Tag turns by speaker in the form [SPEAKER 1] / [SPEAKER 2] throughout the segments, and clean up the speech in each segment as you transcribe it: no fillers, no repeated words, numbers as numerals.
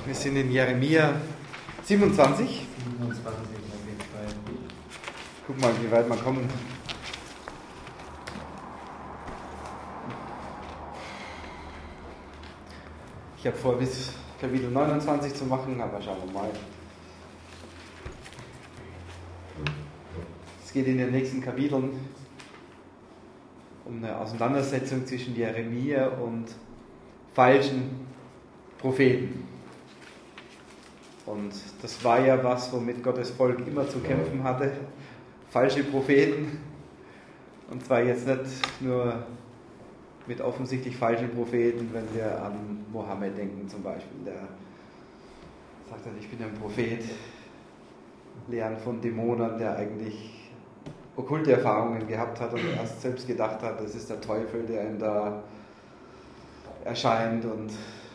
[SPEAKER 1] Wir sind in Jeremia 27.
[SPEAKER 2] 27 auf jeden Fall.
[SPEAKER 1] Guck mal, wie weit wir kommen. Ich habe vor, bis Kapitel 29 zu machen, aber schauen wir mal. Es geht in den nächsten Kapiteln um eine Auseinandersetzung zwischen Jeremia und falschen Propheten. Und das war ja was, womit Gottes Volk immer zu kämpfen hatte. Falsche Propheten. Und zwar jetzt nicht nur mit offensichtlich falschen Propheten, wenn wir an Mohammed denken zum Beispiel. Der sagt dann, ich bin ein Prophet, Lehren von Dämonen, der eigentlich okkulte Erfahrungen gehabt hat und erst selbst gedacht hat, das ist der Teufel, der ihm da erscheint und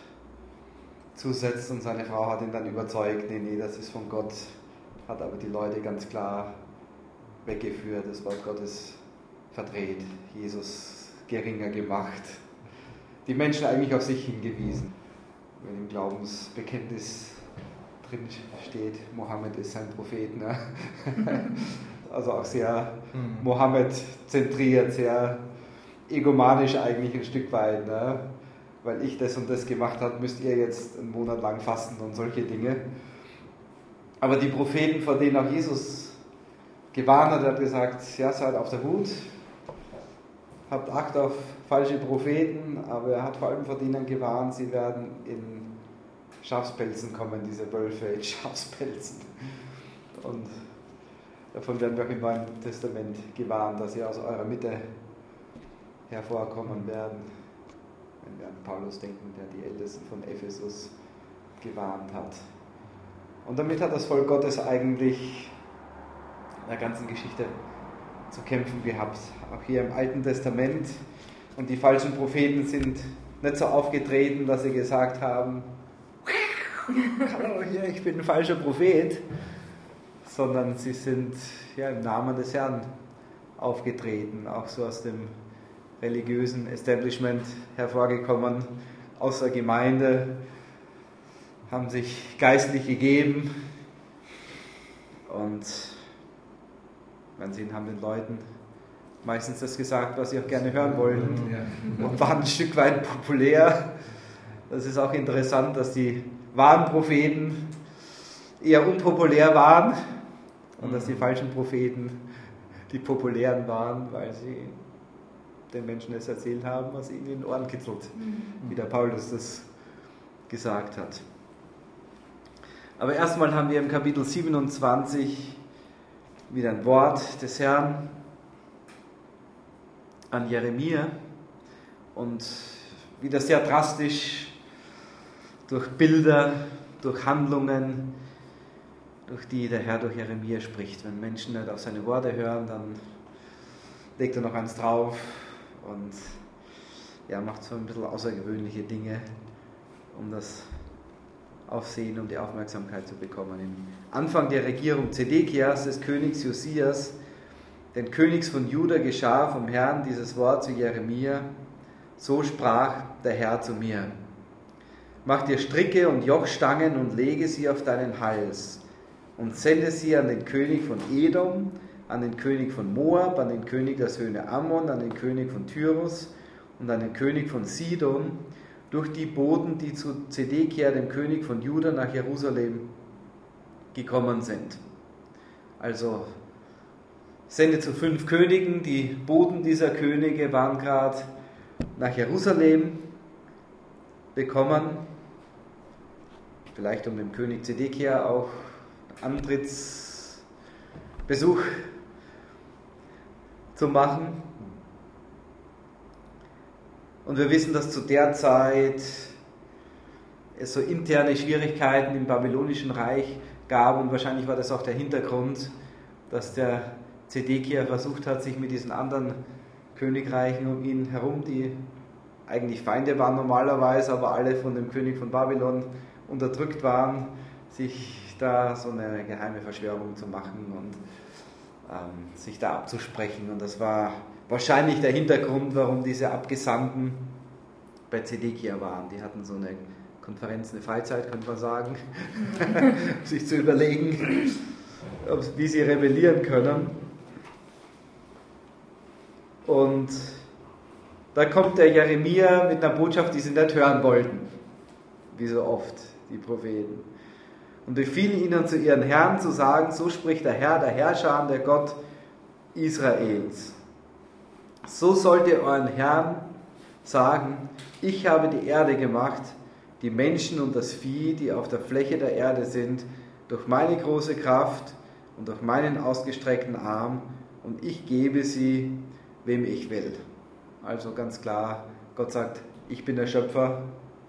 [SPEAKER 1] zusetzt, und seine Frau hat ihn dann überzeugt, nee, das ist von Gott, hat aber die Leute ganz klar weggeführt, das Wort Gottes verdreht, Jesus geringer gemacht, die Menschen eigentlich auf sich hingewiesen. Wenn im Glaubensbekenntnis drin steht, Mohammed ist sein Prophet, ne? Also auch sehr Mohammed zentriert, sehr egomanisch eigentlich ein Stück weit, ne? Weil ich das und das gemacht habe, müsst ihr jetzt einen Monat lang fasten und solche Dinge. Aber die Propheten, vor denen auch Jesus gewarnt hat, hat gesagt, ja, seid auf der Hut, habt Acht auf falsche Propheten, aber er hat vor allem vor denen gewarnt, sie werden in Schafspelzen kommen, diese Wölfe in Schafspelzen. Und davon werden wir auch im Neuen Testament gewarnt, dass sie aus eurer Mitte hervorkommen werden. Wenn wir an Paulus denken, der die Ältesten von Ephesus gewarnt hat. Und damit hat das Volk Gottes eigentlich in der ganzen Geschichte zu kämpfen gehabt. Auch hier im Alten Testament. Und die falschen Propheten sind nicht so aufgetreten, dass sie gesagt haben, hallo, hier, ich bin ein falscher Prophet, sondern sie sind ja im Namen des Herrn aufgetreten, auch so aus dem religiösen Establishment hervorgekommen, aus der Gemeinde, haben sich geistlich gegeben und sie haben den Leuten meistens das gesagt, was sie auch gerne hören wollten, und waren ein Stück weit populär. Das ist auch interessant, dass die wahren Propheten eher unpopulär waren und dass die falschen Propheten die populären waren, weil sie den Menschen es erzählt haben, was ihnen in den Ohren kitzelt, wie der Paulus das gesagt hat. Aber erstmal haben wir im Kapitel 27 wieder ein Wort des Herrn an Jeremia und wieder sehr drastisch durch Bilder, durch Handlungen, durch die der Herr durch Jeremia spricht. Wenn Menschen nicht auf seine Worte hören, dann legt er noch eins drauf und ja, macht so ein bisschen außergewöhnliche Dinge, um das Aufsehen, um die Aufmerksamkeit zu bekommen. Im Anfang der Regierung Zedekias, des Königs Josias, den Königs von Juda, geschah vom Herrn dieses Wort zu Jeremia: So sprach der Herr zu mir: Mach dir Stricke und Jochstangen und lege sie auf deinen Hals und sende sie an den König von Edom, an den König von Moab, an den König der Söhne Ammon, an den König von Tyrus und an den König von Sidon, durch die Boten, die zu Zedekia, dem König von Juda, nach Jerusalem gekommen sind. Also sende zu 5 Königen, die Boten dieser Könige waren gerade nach Jerusalem gekommen, vielleicht um dem König Zedekia auch Antrittsbesuch zu machen. Und wir wissen, dass zu der Zeit es so interne Schwierigkeiten im babylonischen Reich gab, und wahrscheinlich war das auch der Hintergrund, dass der Zedekia versucht hat, sich mit diesen anderen Königreichen um ihn herum, die eigentlich Feinde waren normalerweise, aber alle von dem König von Babylon unterdrückt waren, sich da so eine geheime Verschwörung zu machen und sich da abzusprechen. Und das war wahrscheinlich der Hintergrund, warum diese Abgesandten bei Zedekia waren. Die hatten so eine Konferenz eine Freizeit, könnte man sagen, sich zu überlegen, wie sie rebellieren können. Und da kommt der Jeremia mit einer Botschaft, die sie nicht hören wollten, wie so oft die Propheten. Und befiel ihnen zu ihren Herren zu sagen, so spricht der Herr, der Herrscher, der Gott Israels. So sollt ihr euren Herrn sagen, ich habe die Erde gemacht, die Menschen und das Vieh, die auf der Fläche der Erde sind, durch meine große Kraft und durch meinen ausgestreckten Arm, und ich gebe sie, wem ich will. Also ganz klar, Gott sagt, ich bin der Schöpfer.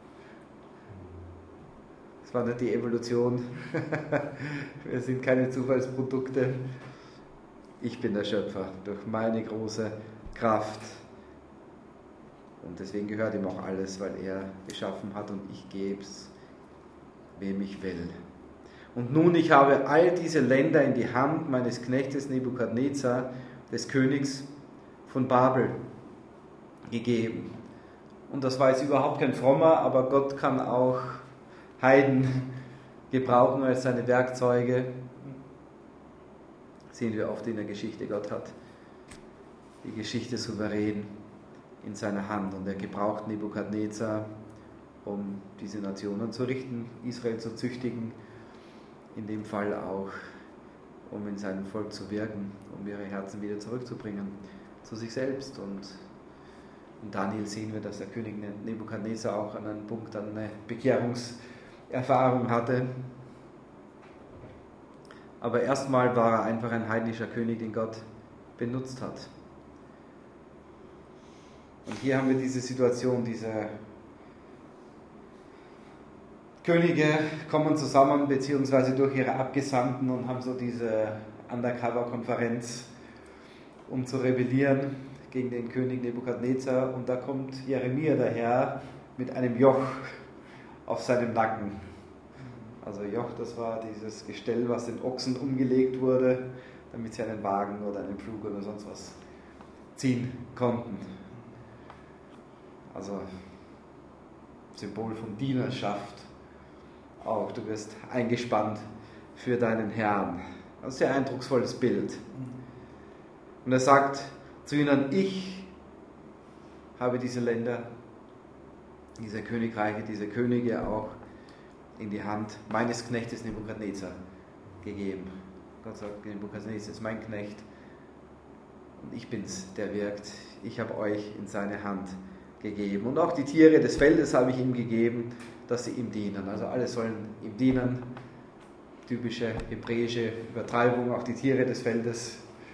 [SPEAKER 1] Das war nicht die Evolution. Wir sind keine Zufallsprodukte. Ich bin der Schöpfer durch meine große Kraft. Und deswegen gehört ihm auch alles, weil er geschaffen hat, und ich gebe es, wem ich will. Und nun, ich habe all diese Länder in die Hand meines Knechtes Nebukadnezar, des Königs von Babel, gegeben. Und das war jetzt überhaupt kein Frommer, aber Gott kann auch Heiden gebrauchen als seine Werkzeuge. Sehen wir oft in der Geschichte. Gott hat die Geschichte souverän in seiner Hand, und er gebraucht Nebukadnezar, um diese Nationen zu richten, Israel zu züchtigen, in dem Fall auch, um in seinem Volk zu wirken, um ihre Herzen wieder zurückzubringen zu sich selbst. Und in Daniel sehen wir, dass der König Nebukadnezar auch an einem Punkt eine Bekehrungserfahrung hatte. Aber erstmal war er einfach ein heidnischer König, den Gott benutzt hat. Und hier haben wir diese Situation, diese Könige kommen zusammen, beziehungsweise durch ihre Abgesandten, und haben so diese Undercover-Konferenz, um zu rebellieren gegen den König Nebukadnezar. Und da kommt Jeremia daher mit einem Joch auf seinem Nacken. Also Joch, das war dieses Gestell, was den Ochsen umgelegt wurde, damit sie einen Wagen oder einen Pflug oder sonst was ziehen konnten. Also Symbol von Dienerschaft. Auch du wirst eingespannt für deinen Herrn. Das ist ein sehr eindrucksvolles Bild. Und er sagt zu ihnen, ich habe diese Länder, diese Königreiche, diese Könige auch in die Hand meines Knechtes Nebukadnezar gegeben. Gott sagt, Nebukadnezar ist mein Knecht und ich bin's, der wirkt. Ich habe euch in seine Hand gegeben. Und auch die Tiere des Feldes habe ich ihm gegeben, dass sie ihm dienen. Also alle sollen ihm dienen. Typische hebräische Übertreibung, auch die Tiere des Feldes.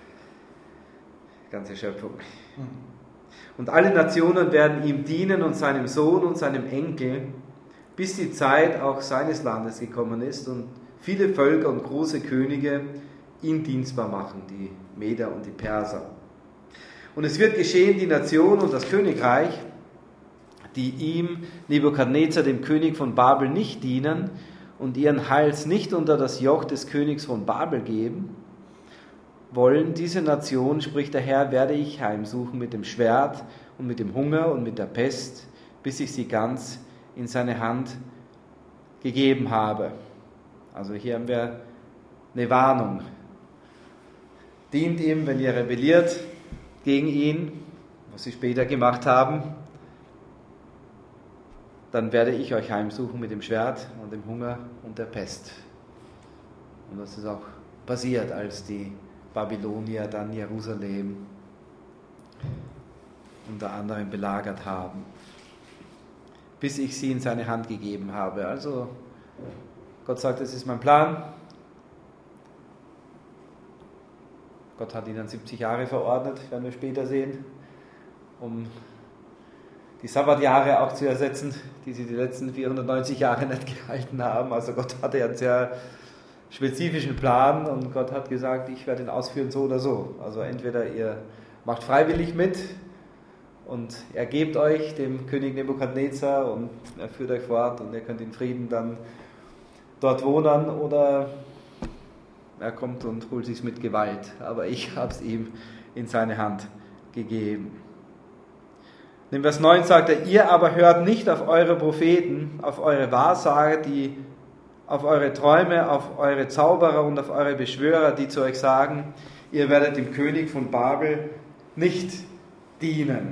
[SPEAKER 1] Ganze Schöpfung. Und alle Nationen werden ihm dienen und seinem Sohn und seinem Enkel, bis die Zeit auch seines Landes gekommen ist und viele Völker und große Könige ihn dienstbar machen, die Meder und die Perser. Und es wird geschehen, die Nation und das Königreich, die ihm, Nebukadnezar, dem König von Babel, nicht dienen und ihren Hals nicht unter das Joch des Königs von Babel geben wollen, diese Nation, spricht der Herr, werde ich heimsuchen mit dem Schwert und mit dem Hunger und mit der Pest, bis ich sie ganz in seine Hand gegeben habe. Also hier haben wir eine Warnung. Dient ihm, wenn ihr rebelliert gegen ihn, was sie später gemacht haben, dann werde ich euch heimsuchen mit dem Schwert und dem Hunger und der Pest. Und das ist auch passiert, als die Babylonier dann Jerusalem unter anderem belagert haben, bis ich sie in seine Hand gegeben habe. Also Gott sagt, das ist mein Plan. Gott hat ihnen 70 Jahre verordnet, werden wir später sehen, um die Sabbatjahre auch zu ersetzen, die sie die letzten 490 Jahre nicht gehalten haben. Also Gott hatte einen sehr spezifischen Plan und Gott hat gesagt, ich werde ihn ausführen so oder so. Also entweder ihr macht freiwillig mit und er gebt euch dem König Nebukadnezar und er führt euch fort und ihr könnt in Frieden dann dort wohnen, oder er kommt und holt sich's mit Gewalt. Aber ich habe es ihm in seine Hand gegeben. In Vers 9 sagt er, ihr aber hört nicht auf eure Propheten, auf eure Wahrsager, auf eure Träume, auf eure Zauberer und auf eure Beschwörer, die zu euch sagen, ihr werdet dem König von Babel nicht dienen.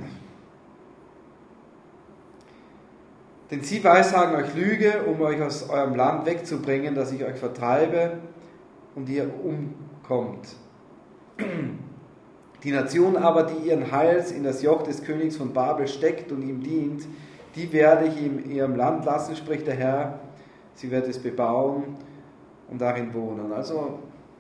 [SPEAKER 1] Denn sie weissagen euch Lüge, um euch aus eurem Land wegzubringen, dass ich euch vertreibe und ihr umkommt. Die Nation aber, die ihren Hals in das Joch des Königs von Babel steckt und ihm dient, die werde ich in ihrem Land lassen, spricht der Herr. Sie wird es bebauen und darin wohnen. Also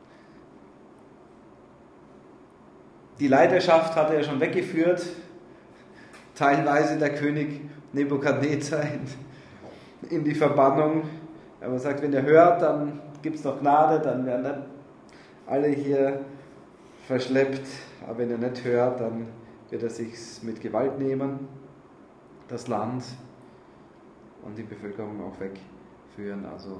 [SPEAKER 1] die Leiterschaft hat er schon weggeführt, teilweise der König Nebukadnezar in die Verbannung. Aber er sagt, wenn er hört, dann gibt es noch Gnade, dann werden nicht alle hier verschleppt. Aber wenn er nicht hört, dann wird er sich mit Gewalt nehmen, das Land und die Bevölkerung auch wegführen. Also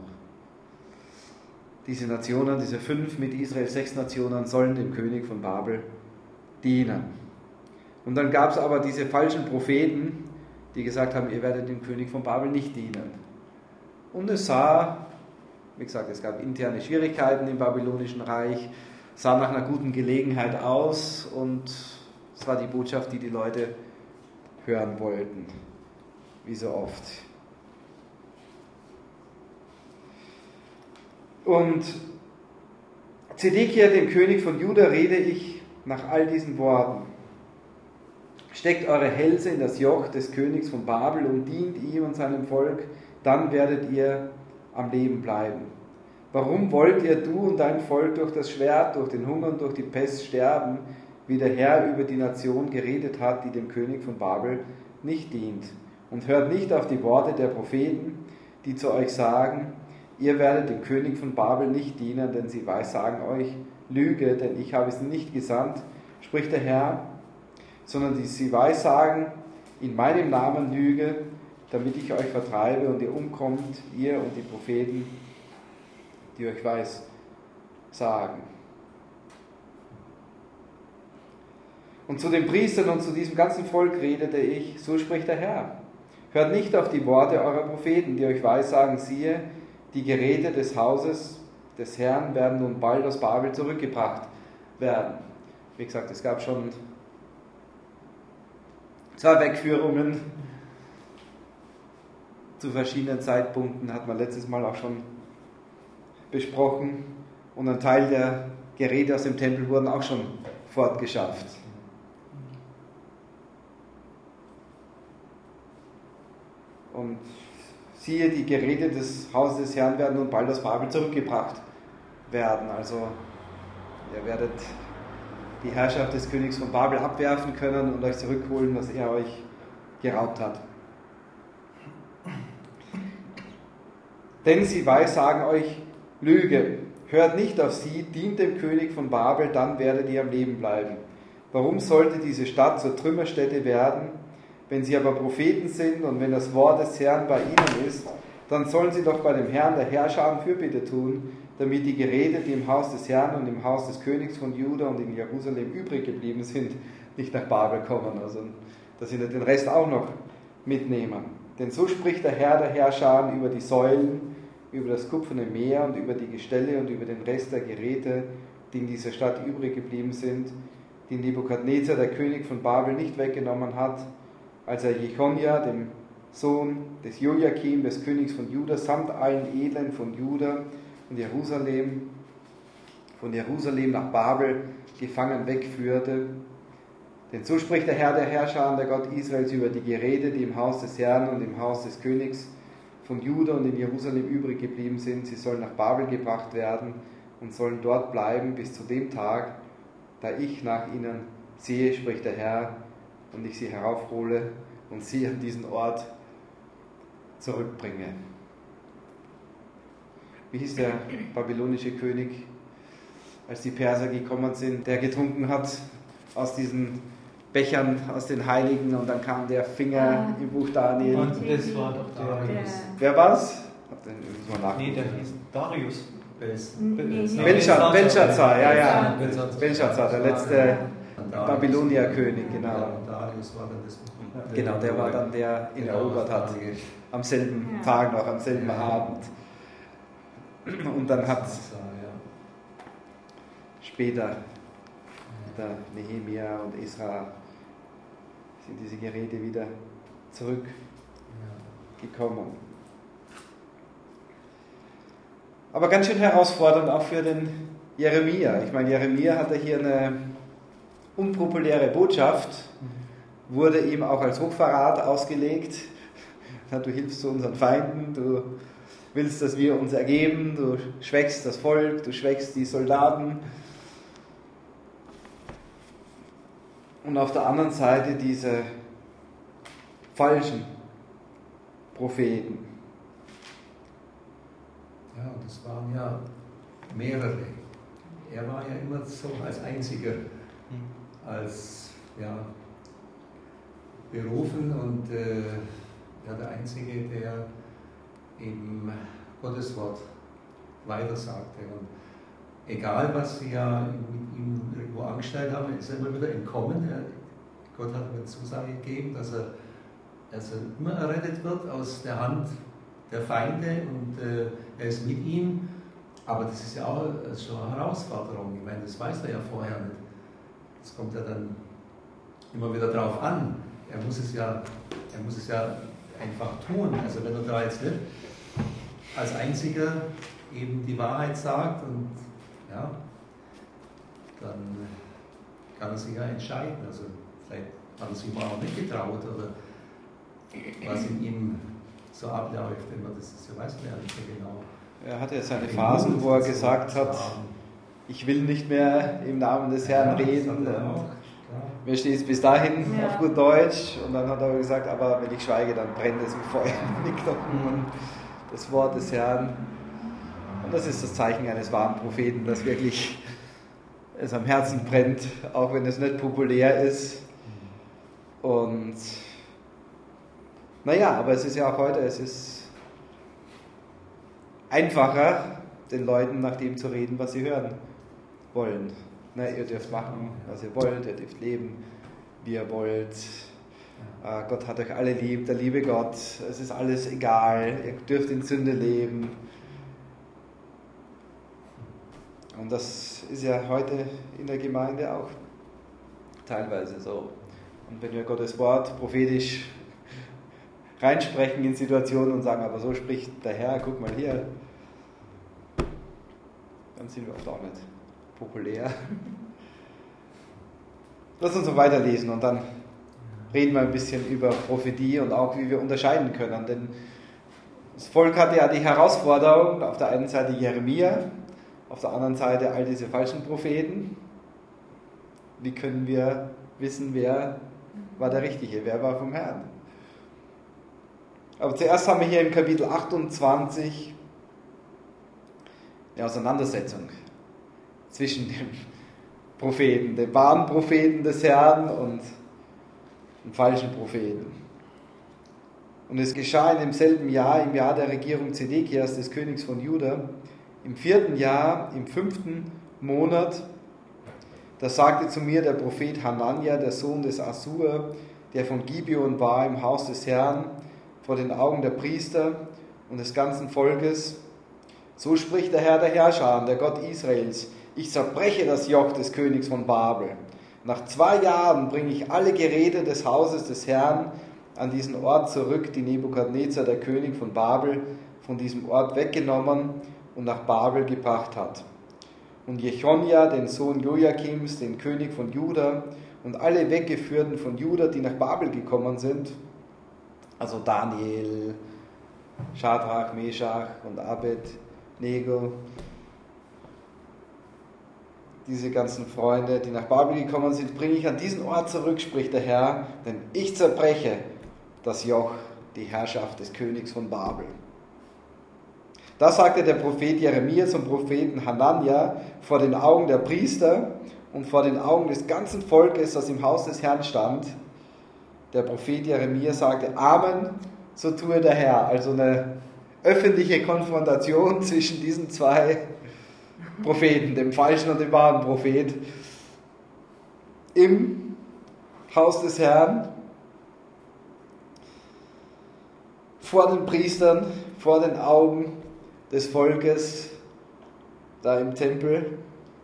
[SPEAKER 1] diese Nationen, diese 5 mit Israel 6 Nationen, sollen dem König von Babel dienen. Und dann gab es aber diese falschen Propheten, die gesagt haben, ihr werdet dem König von Babel nicht dienen. Und es sah, wie gesagt, es gab interne Schwierigkeiten im babylonischen Reich, sah nach einer guten Gelegenheit aus und es war die Botschaft, die die Leute hören wollten, wie so oft. Und Zedekia, dem König von Juda, rede ich nach all diesen Worten. Steckt eure Hälse in das Joch des Königs von Babel und dient ihm und seinem Volk, dann werdet ihr am Leben bleiben. Warum wollt ihr, du und dein Volk, durch das Schwert, durch den Hunger und durch die Pest sterben, wie der Herr über die Nation geredet hat, die dem König von Babel nicht dient? Und hört nicht auf die Worte der Propheten, die zu euch sagen, ihr werdet dem König von Babel nicht dienen, denn sie weissagen euch Lüge, denn ich habe es nicht gesandt, spricht der Herr, sondern sie weissagen in meinem Namen Lüge, damit ich euch vertreibe und ihr umkommt, ihr und die Propheten, die euch weissagen. Und zu den Priestern und zu diesem ganzen Volk redete ich, so spricht der Herr. Hört nicht auf die Worte eurer Propheten, die euch weissagen, siehe, die Geräte des Hauses des Herrn werden nun bald aus Babel zurückgebracht werden. Wie gesagt, es gab schon 2 Wegführungen zu verschiedenen Zeitpunkten, hat man letztes Mal auch schon besprochen. Und ein Teil der Geräte aus dem Tempel wurden auch schon fortgeschafft. Und siehe, die Geräte des Hauses des Herrn werden nun bald aus Babel zurückgebracht werden. Also ihr werdet die Herrschaft des Königs von Babel abwerfen können und euch zurückholen, was er euch geraubt hat. Denn sie weissagen euch Lüge. Hört nicht auf sie, dient dem König von Babel, dann werdet ihr am Leben bleiben. Warum sollte diese Stadt zur Trümmerstätte werden? Wenn sie aber Propheten sind und wenn das Wort des Herrn bei ihnen ist, dann sollen sie doch bei dem Herrn der Herrscher Fürbitte tun, damit die Geräte, die im Haus des Herrn und im Haus des Königs von Juda und in Jerusalem übrig geblieben sind, nicht nach Babel kommen. Also, dass sie den Rest auch noch mitnehmen. Denn so spricht der Herr der Herrscher über die Säulen, über das kupferne Meer und über die Gestelle und über den Rest der Geräte, die in dieser Stadt übrig geblieben sind, die Nebukadnezar, der König von Babel, nicht weggenommen hat, als er Jechonja, dem Sohn des Joachim, des Königs von Juda, samt allen Edlen von Juda und von Jerusalem nach Babel gefangen wegführte. Denn so spricht der Herr der Herrscher, der Gott Israels, über die Geräte, die im Haus des Herrn und im Haus des Königs von Juda und in Jerusalem übrig geblieben sind. Sie sollen nach Babel gebracht werden und sollen dort bleiben bis zu dem Tag, da ich nach ihnen sehe, spricht der Herr, und ich sie heraufhole und sie an diesen Ort zurückbringe. Wie hieß der babylonische König, als die Perser gekommen sind, der getrunken hat aus diesen Bechern, aus den Heiligen, und dann kam der Finger im Buch Daniel.
[SPEAKER 2] Und das war doch Darius.
[SPEAKER 1] Wer war's?
[SPEAKER 2] Nee, der hieß Darius.
[SPEAKER 1] Belshazzar, ja. Belshazzar, der letzte Babylonierkönig, genau.
[SPEAKER 3] Ja, Darius war dann das.
[SPEAKER 1] Genau, der war dann der, ihn erobert hat. Am selben Tag noch, am selben Abend. Und dann hat später der Nehemia und Esra sind diese Geräte wieder zurückgekommen. Aber ganz schön herausfordernd auch für den Jeremia. Ich meine, Jeremia hatte hier eine unpopuläre Botschaft, wurde ihm auch als Hochverrat ausgelegt. Du hilfst zu unseren Feinden, du willst, dass wir uns ergeben, du schwächst das Volk, du schwächst die Soldaten. Und auf der anderen Seite diese falschen Propheten.
[SPEAKER 3] Ja, und das waren ja mehrere. Er war ja immer so als Einziger, als berufen und der Einzige, der eben Gottes Wort weitersagte. Und egal, was sie ja mit ihm irgendwo angestellt haben, ist er immer wieder entkommen. Gott hat ihm eine Zusage gegeben, dass er immer errettet wird aus der Hand der Feinde und er ist mit ihm. Aber das ist ja auch schon eine Herausforderung. Ich meine, das weiß er ja vorher nicht. Das kommt ja dann immer wieder drauf an. Er muss es ja einfach tun. Also wenn er da jetzt nicht als Einziger eben die Wahrheit sagt und dann kann er sich ja entscheiden. Also vielleicht hat er sich mal auch nicht getraut oder was in ihm so abläuft, das weiß man ja nicht so genau.
[SPEAKER 1] Er hatte seine Phasen, wo er gesagt hat, ich will nicht mehr im Namen des Herrn reden. Mir steht es bis dahin auf gut Deutsch. Und dann hat er gesagt, aber wenn ich schweige, dann brennt es wie Feuer in den Knochen und das Wort des Herrn. Und das ist das Zeichen eines wahren Propheten, dass wirklich es am Herzen brennt, auch wenn es nicht populär ist. Und aber es ist ja auch heute, es ist einfacher, den Leuten nach dem zu reden, was sie hören wollen. Ihr dürft machen, was ihr wollt, ihr dürft leben, wie ihr wollt. Gott hat euch alle lieb, der liebe Gott, es ist alles egal, ihr dürft in Sünde leben. Und das ist ja heute in der Gemeinde auch teilweise so. Und wenn wir Gottes Wort prophetisch reinsprechen in Situationen und sagen, aber so spricht der Herr, guck mal hier, dann sind wir oft auch nicht populär. Lass uns noch weiterlesen und dann reden wir ein bisschen über Prophetie und auch, wie wir unterscheiden können. Denn das Volk hatte ja die Herausforderung, auf der einen Seite Jeremia, auf der anderen Seite all diese falschen Propheten. Wie können wir wissen, wer war der Richtige, wer war vom Herrn? Aber zuerst haben wir hier im Kapitel 28 eine Auseinandersetzung zwischen dem Propheten, dem wahren Propheten des Herrn und dem falschen Propheten. Und es geschah in demselben Jahr, im Jahr der Regierung Zedekias, des Königs von Juda, im 4. Jahr, im 5. Monat, da sagte zu mir der Prophet Hanania, der Sohn des Assur, der von Gibeon war, im Haus des Herrn, vor den Augen der Priester und des ganzen Volkes: So spricht der Herr der Herrscher, der Gott Israels: Ich zerbreche das Joch des Königs von Babel. Nach 2 Jahren bringe ich alle Geräte des Hauses des Herrn an diesen Ort zurück, die Nebukadnezar, der König von Babel, von diesem Ort weggenommen und nach Babel gebracht hat. Und Jechonja, den Sohn Joachims, den König von Juda, und alle Weggeführten von Juda, die nach Babel gekommen sind, also Daniel, Schadrach, Meschach und Abed-Nego, diese ganzen Freunde, die nach Babel gekommen sind, bringe ich an diesen Ort zurück, spricht der Herr, denn ich zerbreche das Joch, die Herrschaft des Königs von Babel. Da sagte der Prophet Jeremia zum Propheten Hanania vor den Augen der Priester und vor den Augen des ganzen Volkes, das im Haus des Herrn stand. Der Prophet Jeremia sagte: Amen, so tue der Herr. Also eine öffentliche Konfrontation zwischen diesen 2 Propheten, dem falschen und dem wahren Prophet. im Haus des Herrn, vor den Priestern, vor den Augen des Volkes, da im Tempel.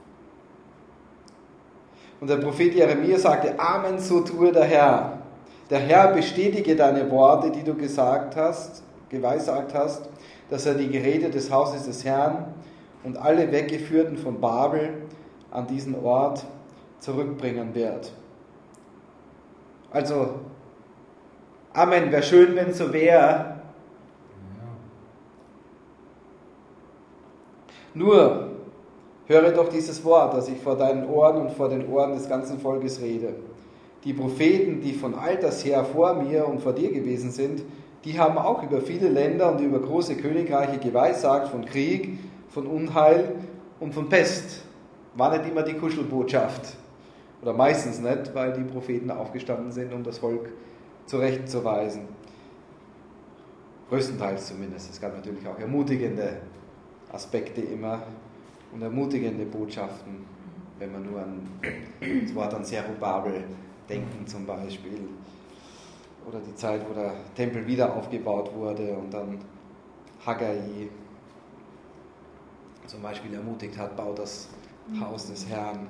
[SPEAKER 1] Und der Prophet Jeremia sagte, Amen, so tue der Herr. Der Herr bestätige deine Worte, die du geweissagt hast, dass er die Geräte des Hauses des Herrn und alle Weggeführten von Babel an diesen Ort zurückbringen wird. Also, Amen, wäre schön, wenn es so wäre. Nur, höre doch dieses Wort, das ich vor deinen Ohren und vor den Ohren des ganzen Volkes rede. Die Propheten, die von alters her vor mir und vor dir gewesen sind, die haben auch über viele Länder und über große Königreiche geweissagt von Krieg, von Unheil und von Pest. War nicht immer die Kuschelbotschaft. Oder meistens nicht, weil die Propheten aufgestanden sind, um das Volk zurechtzuweisen. Größtenteils zumindest. Es gab natürlich auch ermutigende Aspekte immer und ermutigende Botschaften, wenn man nur an das Wort an Zerubabel denken zum Beispiel. Oder die Zeit, wo der Tempel wieder aufgebaut wurde und dann Haggai zum Beispiel ermutigt hat, baut das Haus des Herrn.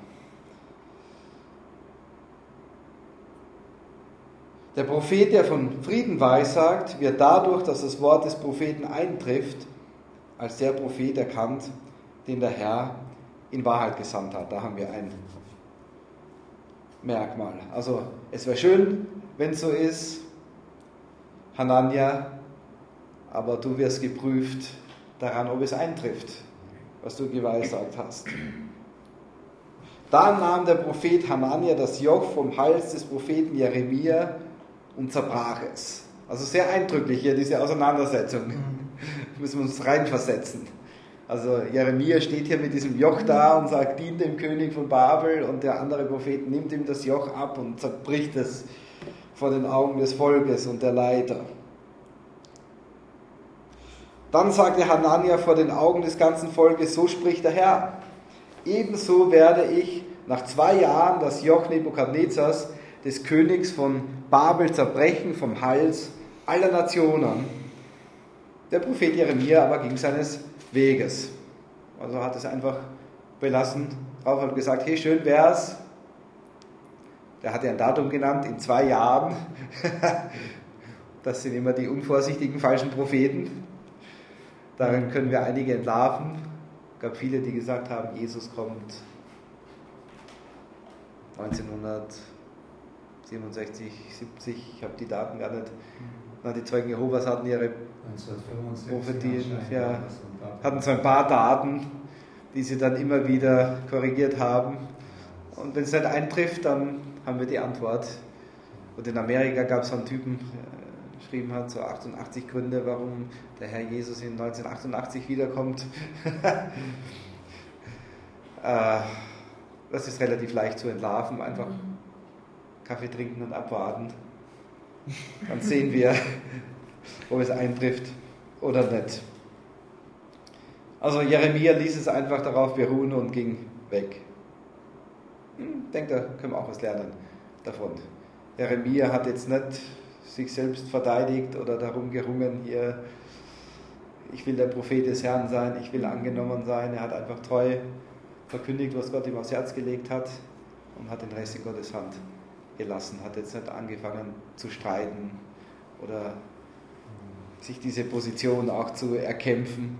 [SPEAKER 1] Der Prophet, der von Frieden weissagt, wird dadurch, dass das Wort des Propheten eintrifft, als der Prophet erkannt, den der Herr in Wahrheit gesandt hat. Da haben wir ein Merkmal. Also es wäre schön, wenn es so ist, Hanania, aber du wirst geprüft daran, ob es eintrifft, was du geweissagt hast. Dann nahm der Prophet Hanania das Joch vom Hals des Propheten Jeremia und zerbrach es. Also sehr eindrücklich hier diese Auseinandersetzung. Müssen wir uns reinversetzen. Also Jeremia steht hier mit diesem Joch da und sagt, dient dem König von Babel, und der andere Prophet nimmt ihm das Joch ab und zerbricht es vor den Augen des Volkes und der Leiter. Dann sagte Hanania vor den Augen des ganzen Volkes, so spricht der Herr, ebenso werde ich nach 2 Jahren das Joch Nebukadnezars, des Königs von Babel, zerbrechen vom Hals aller Nationen. Der Prophet Jeremia aber ging seines Weges. Also hat es einfach belassen, drauf hat gesagt, hey, schön wär's. Der hat ja ein Datum genannt, in 2 Jahren. Das sind immer die unvorsichtigen, falschen Propheten. Darin können wir einige entlarven. Es gab viele, die gesagt haben, Jesus kommt 1967, 70, ich habe die Daten gar nicht. Na, die Zeugen Jehovas hatten ihre Prophetien, ja, hatten so ein paar Daten, die sie dann immer wieder korrigiert haben. Und wenn es nicht eintrifft, dann haben wir die Antwort. Und in Amerika gab es so einen Typen, der geschrieben hat, so 88 Gründe, warum der Herr Jesus in 1988 wiederkommt. Das ist relativ leicht zu entlarven, einfach Kaffee trinken und abwarten. Dann sehen wir, ob es eintrifft oder nicht. Also Jeremia ließ es einfach darauf beruhen und ging weg. Ich denke, da können wir auch was lernen davon. Jeremia hat jetzt nicht sich selbst verteidigt oder darum gerungen, hier, ich will der Prophet des Herrn sein, ich will angenommen sein. Er hat einfach treu verkündigt, was Gott ihm aufs Herz gelegt hat, und hat den Rest in Gottes Hand gelassen. Hat jetzt nicht angefangen zu streiten oder sich diese Position auch zu erkämpfen.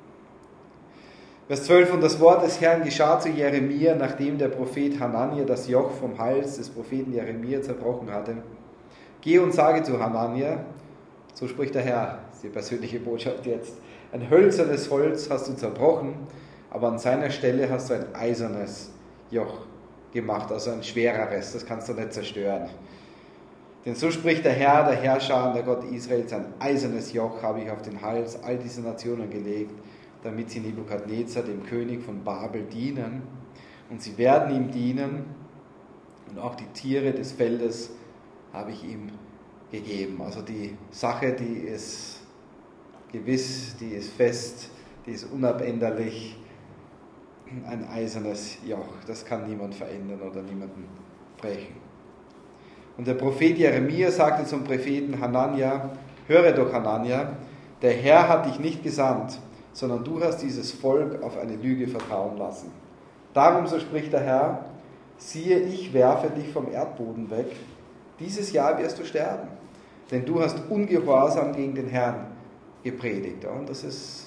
[SPEAKER 1] Vers 12, und das Wort des Herrn geschah zu Jeremia, nachdem der Prophet Hanania das Joch vom Hals des Propheten Jeremia zerbrochen hatte. Geh und sage zu Hanania, so spricht der Herr, das ist die persönliche Botschaft jetzt, ein hölzernes Holz hast du zerbrochen, aber an seiner Stelle hast du ein eisernes Joch gemacht, also ein schwereres, das kannst du nicht zerstören. Denn so spricht der Herr, der Herrscher und der Gott Israels, ein eisernes Joch habe ich auf den Hals all dieser Nationen gelegt, damit sie Nebukadnezar, dem König von Babel, dienen. Und sie werden ihm dienen, und auch die Tiere des Feldes habe ich ihm gegeben. Also die Sache, die ist gewiss, die ist fest, die ist unabänderlich. Ein eisernes Joch, das kann niemand verändern oder niemanden sprechen. Und der Prophet Jeremia sagte zum Propheten Hanania: Höre doch, Hanania, der Herr hat dich nicht gesandt, sondern du hast dieses Volk auf eine Lüge vertrauen lassen. Darum, so spricht der Herr, siehe, ich werfe dich vom Erdboden weg. Dieses Jahr wirst du sterben, denn du hast ungehorsam gegen den Herrn gepredigt. Und das ist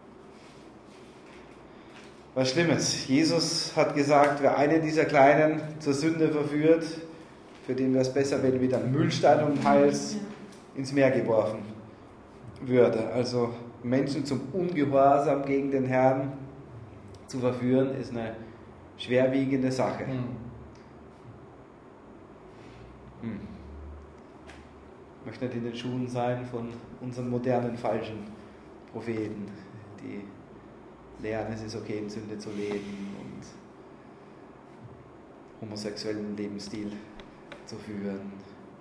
[SPEAKER 1] was Schlimmes. Jesus hat gesagt, wer einen dieser Kleinen zur Sünde verführt, für den wäre es besser, wenn mit einem Mühlstein um den Hals ins Meer geworfen würde. Also Menschen zum Ungehorsam gegen den Herrn zu verführen, ist eine schwerwiegende Sache. Ich möchte nicht in den Schuhen sein von unseren modernen falschen Propheten, die lehren, es ist okay, in Sünde zu leben und homosexuellen Lebensstil zu führen.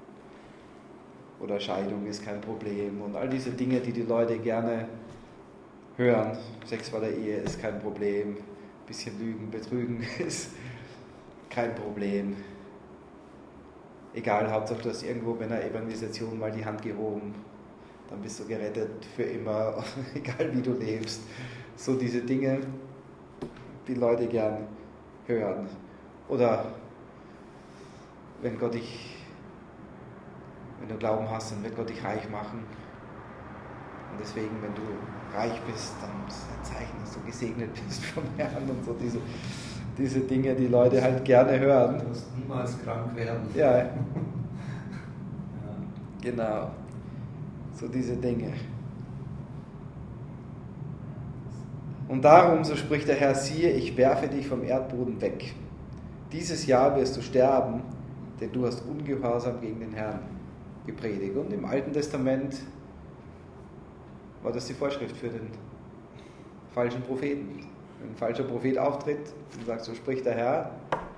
[SPEAKER 1] Oder Scheidung ist kein Problem und all diese Dinge, die die Leute gerne hören. Sex vor der Ehe ist kein Problem, ein bisschen Lügen, Betrügen ist kein Problem. Egal, Hauptsache du hast irgendwo bei einer Evangelisation mal die Hand gehoben, dann bist du gerettet für immer, egal wie du lebst. So diese Dinge, die Leute gern hören. Oder wenn du Glauben hast, dann wird Gott dich reich machen. Und deswegen, wenn du reich bist, dann ist ein Zeichen, dass du gesegnet bist vom Herrn und so diese Dinge, die Leute halt gerne hören.
[SPEAKER 3] Du wirst niemals krank werden.
[SPEAKER 1] Ja. Genau. So diese Dinge. Und darum, so spricht der Herr, siehe, ich werfe dich vom Erdboden weg. Dieses Jahr wirst du sterben, denn du hast ungehorsam gegen den Herrn gepredigt. Und im Alten Testament war das die Vorschrift für den falschen Propheten. Wenn ein falscher Prophet auftritt und sagt, so spricht der Herr,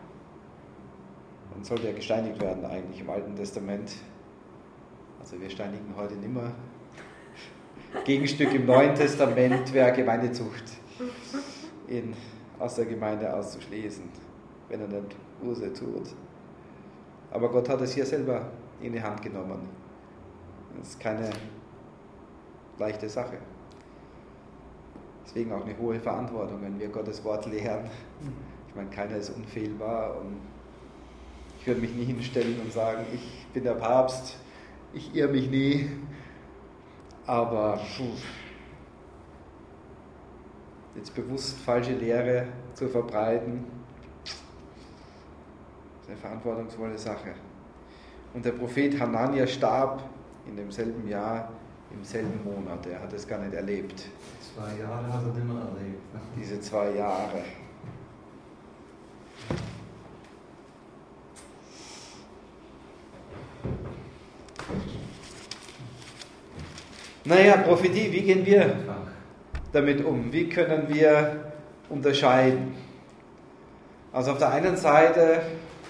[SPEAKER 1] dann sollte er gesteinigt werden eigentlich im Alten Testament. Also wir steinigen heute nicht mehr. Gegenstück im Neuen Testament wäre Gemeindezucht, ihn aus der Gemeinde auszuschließen, wenn er nicht Buße tut. Aber Gott hat es hier selber in die Hand genommen. Das ist keine leichte Sache. Deswegen auch eine hohe Verantwortung, wenn wir Gottes Wort lehren. Ich meine, keiner ist unfehlbar und ich würde mich nie hinstellen und sagen, ich bin der Papst, ich irre mich nie. Aber jetzt bewusst falsche Lehre zu verbreiten, ist eine verantwortungsvolle Sache. Und der Prophet Hanania starb in demselben Jahr, im selben Monat. Er hat es gar nicht erlebt.
[SPEAKER 3] 2 Jahre hat er nicht mehr erlebt.
[SPEAKER 1] Diese 2 Jahre. Naja, Prophetie, wie gehen wir damit um? Wie können wir unterscheiden? Also auf der einen Seite,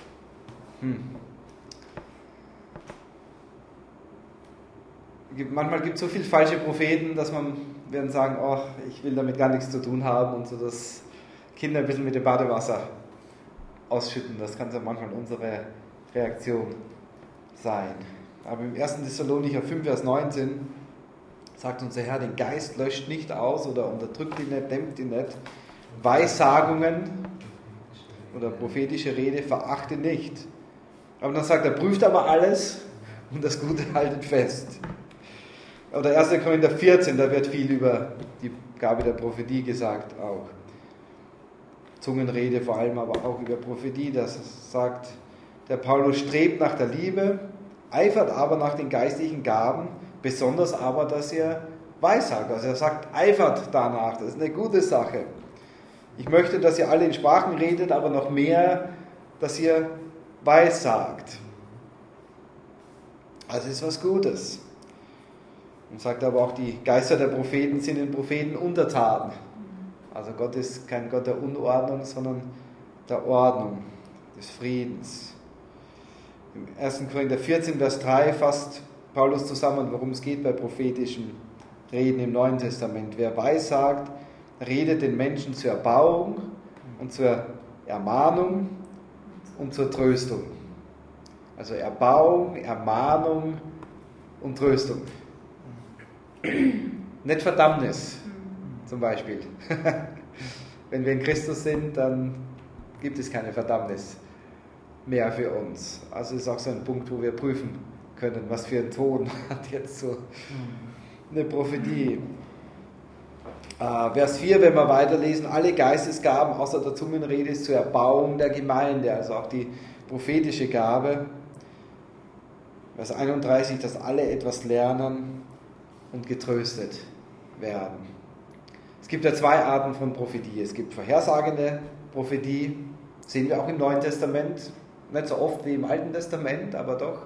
[SPEAKER 1] manchmal gibt es so viele falsche Propheten, dass man werden sagen, oh, ich will damit gar nichts zu tun haben und so das Kinder ein bisschen mit dem Badewasser ausschütten. Das kann so manchmal unsere Reaktion sein. Aber im 1. Thessalonicher 5, Vers 19 sagt unser Herr, den Geist löscht nicht aus oder unterdrückt ihn nicht, dämmt ihn nicht. Weissagungen oder prophetische Rede verachte nicht. Aber dann sagt er, prüft aber alles und das Gute haltet fest. Oder 1. Korinther 14, da wird viel über die Gabe der Prophetie gesagt auch. Zungenrede vor allem, aber auch über Prophetie, das sagt der Paulus, strebt nach der Liebe, eifert aber nach den geistlichen Gaben, besonders aber, dass ihr weissagt. Also er sagt, eifert danach, das ist eine gute Sache. Ich möchte, dass ihr alle in Sprachen redet, aber noch mehr, dass ihr weissagt. Also ist was Gutes. Und sagt aber auch, die Geister der Propheten sind den Propheten untertan. Also Gott ist kein Gott der Unordnung, sondern der Ordnung, des Friedens. Im 1. Korinther 14, Vers 3 fasst Paulus zusammen, worum es geht bei prophetischen Reden im Neuen Testament. Wer weissagt, redet den Menschen zur Erbauung und zur Ermahnung und zur Tröstung. Also Erbauung, Ermahnung und Tröstung. Nicht Verdammnis, zum Beispiel. Wenn wir in Christus sind, dann gibt es keine Verdammnis mehr für uns. Also ist auch so ein Punkt, wo wir prüfen können, was für ein Ton hat jetzt so eine Prophetie. Vers 4, wenn wir weiterlesen, alle Geistesgaben außer der Zungenrede ist zur Erbauung der Gemeinde, also auch die prophetische Gabe. Vers 31, dass alle etwas lernen und getröstet werden. Es gibt ja zwei Arten von Prophetie. Es gibt vorhersagende Prophetie, sehen wir auch im Neuen Testament, nicht so oft wie im Alten Testament, aber doch.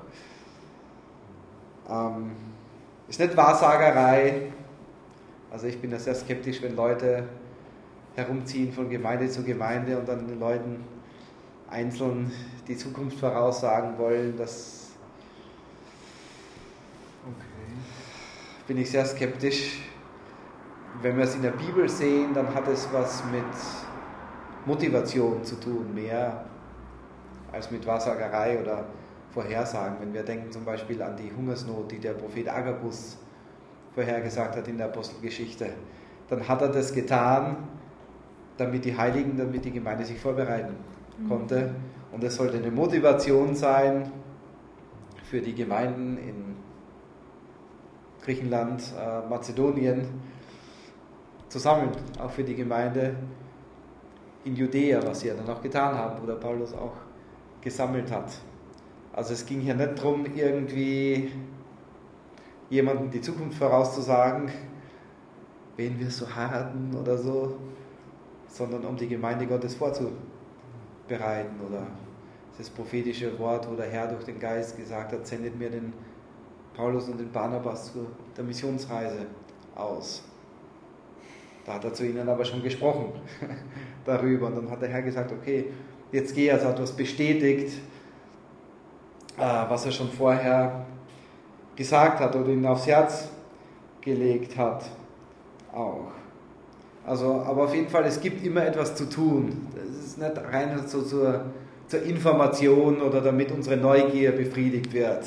[SPEAKER 1] Ist nicht Wahrsagerei. Also ich bin da sehr skeptisch, wenn Leute herumziehen von Gemeinde zu Gemeinde und dann den Leuten einzeln die Zukunft voraussagen wollen. Das bin ich sehr skeptisch. Wenn wir es in der Bibel sehen, dann hat es was mit Motivation zu tun, mehr als mit Wahrsagerei oder Vorhersagen. Wenn wir denken zum Beispiel an die Hungersnot, die der Prophet Agabus vorhergesagt hat in der Apostelgeschichte, dann hat er das getan, damit die Heiligen, damit die Gemeinde sich vorbereiten konnte. Und es sollte eine Motivation sein für die Gemeinden in Griechenland, Mazedonien, zu sammeln, auch für die Gemeinde in Judäa, was sie ja dann auch getan haben, wo der Paulus auch gesammelt hat. Also es ging hier nicht darum, irgendwie jemandem die Zukunft vorauszusagen, wen wir so heiraten oder so, sondern um die Gemeinde Gottes vorzubereiten. Oder das prophetische Wort, wo der Herr durch den Geist gesagt hat, sendet mir den Paulus und den Barnabas zu der Missionsreise aus. Da hat er zu ihnen aber schon gesprochen darüber. Und dann hat der Herr gesagt, okay, jetzt geh, also hat was bestätigt, was er schon vorher gesagt hat oder ihnen aufs Herz gelegt hat auch. Also, aber auf jeden Fall, es gibt immer etwas zu tun. Es ist nicht rein so zur Information oder damit unsere Neugier befriedigt wird.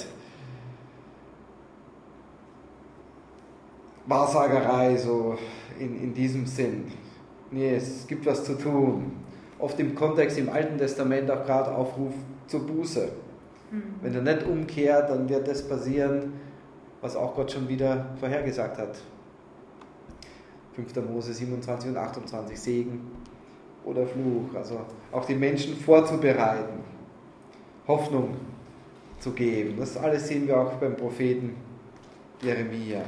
[SPEAKER 1] Wahrsagerei, so in diesem Sinn. Nee, es gibt was zu tun. Oft im Kontext im Alten Testament auch gerade Aufruf zur Buße. Wenn er nicht umkehrt, dann wird das passieren, was auch Gott schon wieder vorhergesagt hat. 5. Mose 27 und 28, Segen oder Fluch. Also auch die Menschen vorzubereiten, Hoffnung zu geben. Das alles sehen wir auch beim Propheten Jeremia.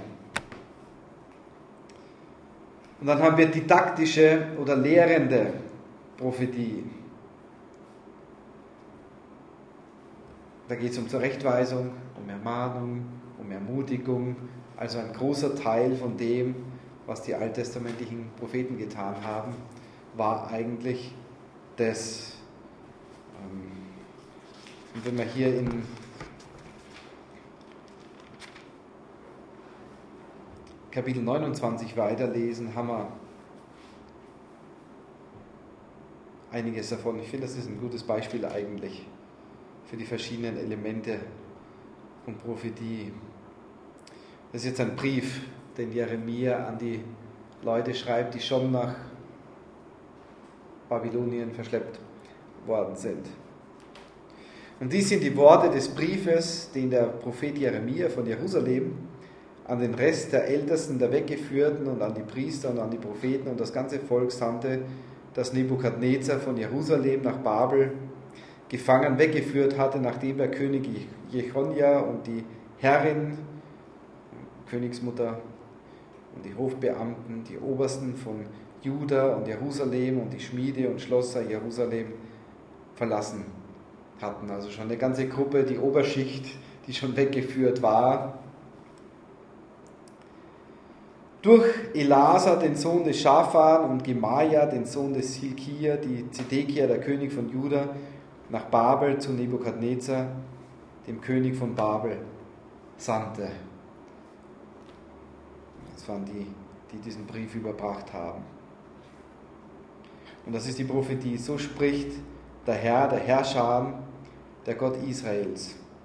[SPEAKER 1] Und dann haben wir didaktische oder lehrende Prophetie. Da geht es um Zurechtweisung, um Ermahnung, um Ermutigung. Also ein großer Teil von dem, was die alttestamentlichen Propheten getan haben, war eigentlich das. Und wenn wir hier in Kapitel 29 weiterlesen, haben wir einiges davon. Ich finde, das ist ein gutes Beispiel eigentlich für die verschiedenen Elemente von Prophetie. Das ist jetzt ein Brief, den Jeremia an die Leute schreibt, die schon nach Babylonien verschleppt worden sind. Und dies sind die Worte des Briefes, den der Prophet Jeremia von Jerusalem an den Rest der Ältesten, der Weggeführten und an die Priester und an die Propheten und das ganze Volk sandte, das Nebukadnezar von Jerusalem nach Babel gefangen weggeführt hatte, nachdem der König Jechonja und die Herrin, Königsmutter und die Hofbeamten, die Obersten von Juda und Jerusalem und die Schmiede und Schlosser Jerusalem verlassen hatten. Also schon eine ganze Gruppe, die Oberschicht, die schon weggeführt war. Durch Elasa, den Sohn des Schaphan, und Gemaja, den Sohn des Hilkia, die Zedekia, der König von Juda, nach Babel zu Nebukadnezar, dem König von Babel, sandte. Das waren die, die diesen Brief überbracht haben. Und das ist die Prophetie. So spricht der Herr, der Herrscher, der Gott Israels.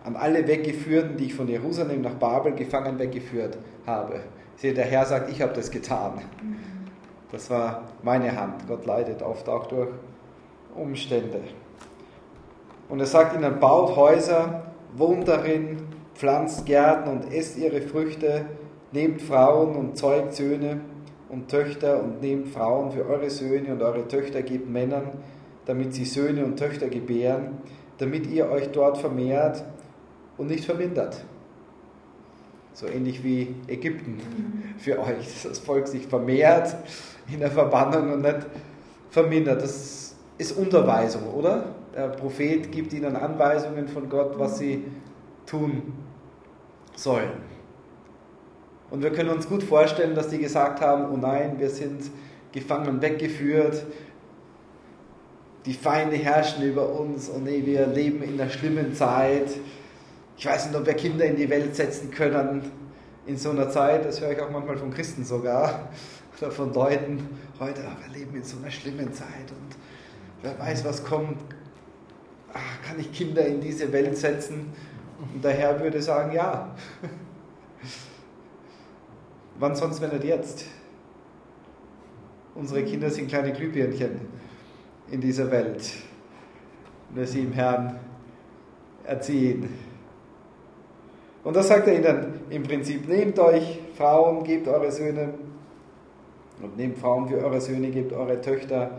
[SPEAKER 1] an alle Weggeführten, die ich von Jerusalem nach Babel gefangen weggeführt habe. Seht, der Herr sagt, ich habe das getan. Das war meine Hand. Gott leidet oft auch durch Umstände. Und er sagt ihnen, baut Häuser, wohnt darin, pflanzt Gärten und esst ihre Früchte, nehmt Frauen und zeugt Söhne und Töchter und nehmt Frauen für eure Söhne und eure Töchter gebt Männern, damit sie Söhne und Töchter gebären, damit ihr euch dort vermehrt und nicht vermindert. So ähnlich wie Ägypten für euch, dass das Volk sich vermehrt in der Verbannung und nicht vermindert. Das ist Unterweisung, oder? Der Prophet gibt ihnen Anweisungen von Gott, was sie tun sollen. Und wir können uns gut vorstellen, dass die gesagt haben, oh nein, wir sind gefangen weggeführt, die Feinde herrschen über uns, oh nee, wir leben in einer schlimmen Zeit. Ich weiß nicht, ob wir Kinder in die Welt setzen können in so einer Zeit. Das höre ich auch manchmal von Christen sogar oder von Leuten heute. Wir leben in so einer schlimmen Zeit und wer weiß, was kommt. Kann ich Kinder in diese Welt setzen? Und der Herr würde sagen, ja. Wann sonst, wenn nicht jetzt? Unsere Kinder sind kleine Glühbirnchen in dieser Welt. Und wir sie im Herrn erziehen. Und das sagt er ihnen im Prinzip, nehmt euch Frauen, gebt eure Söhne, und nehmt Frauen für eure Söhne, gebt eure Töchter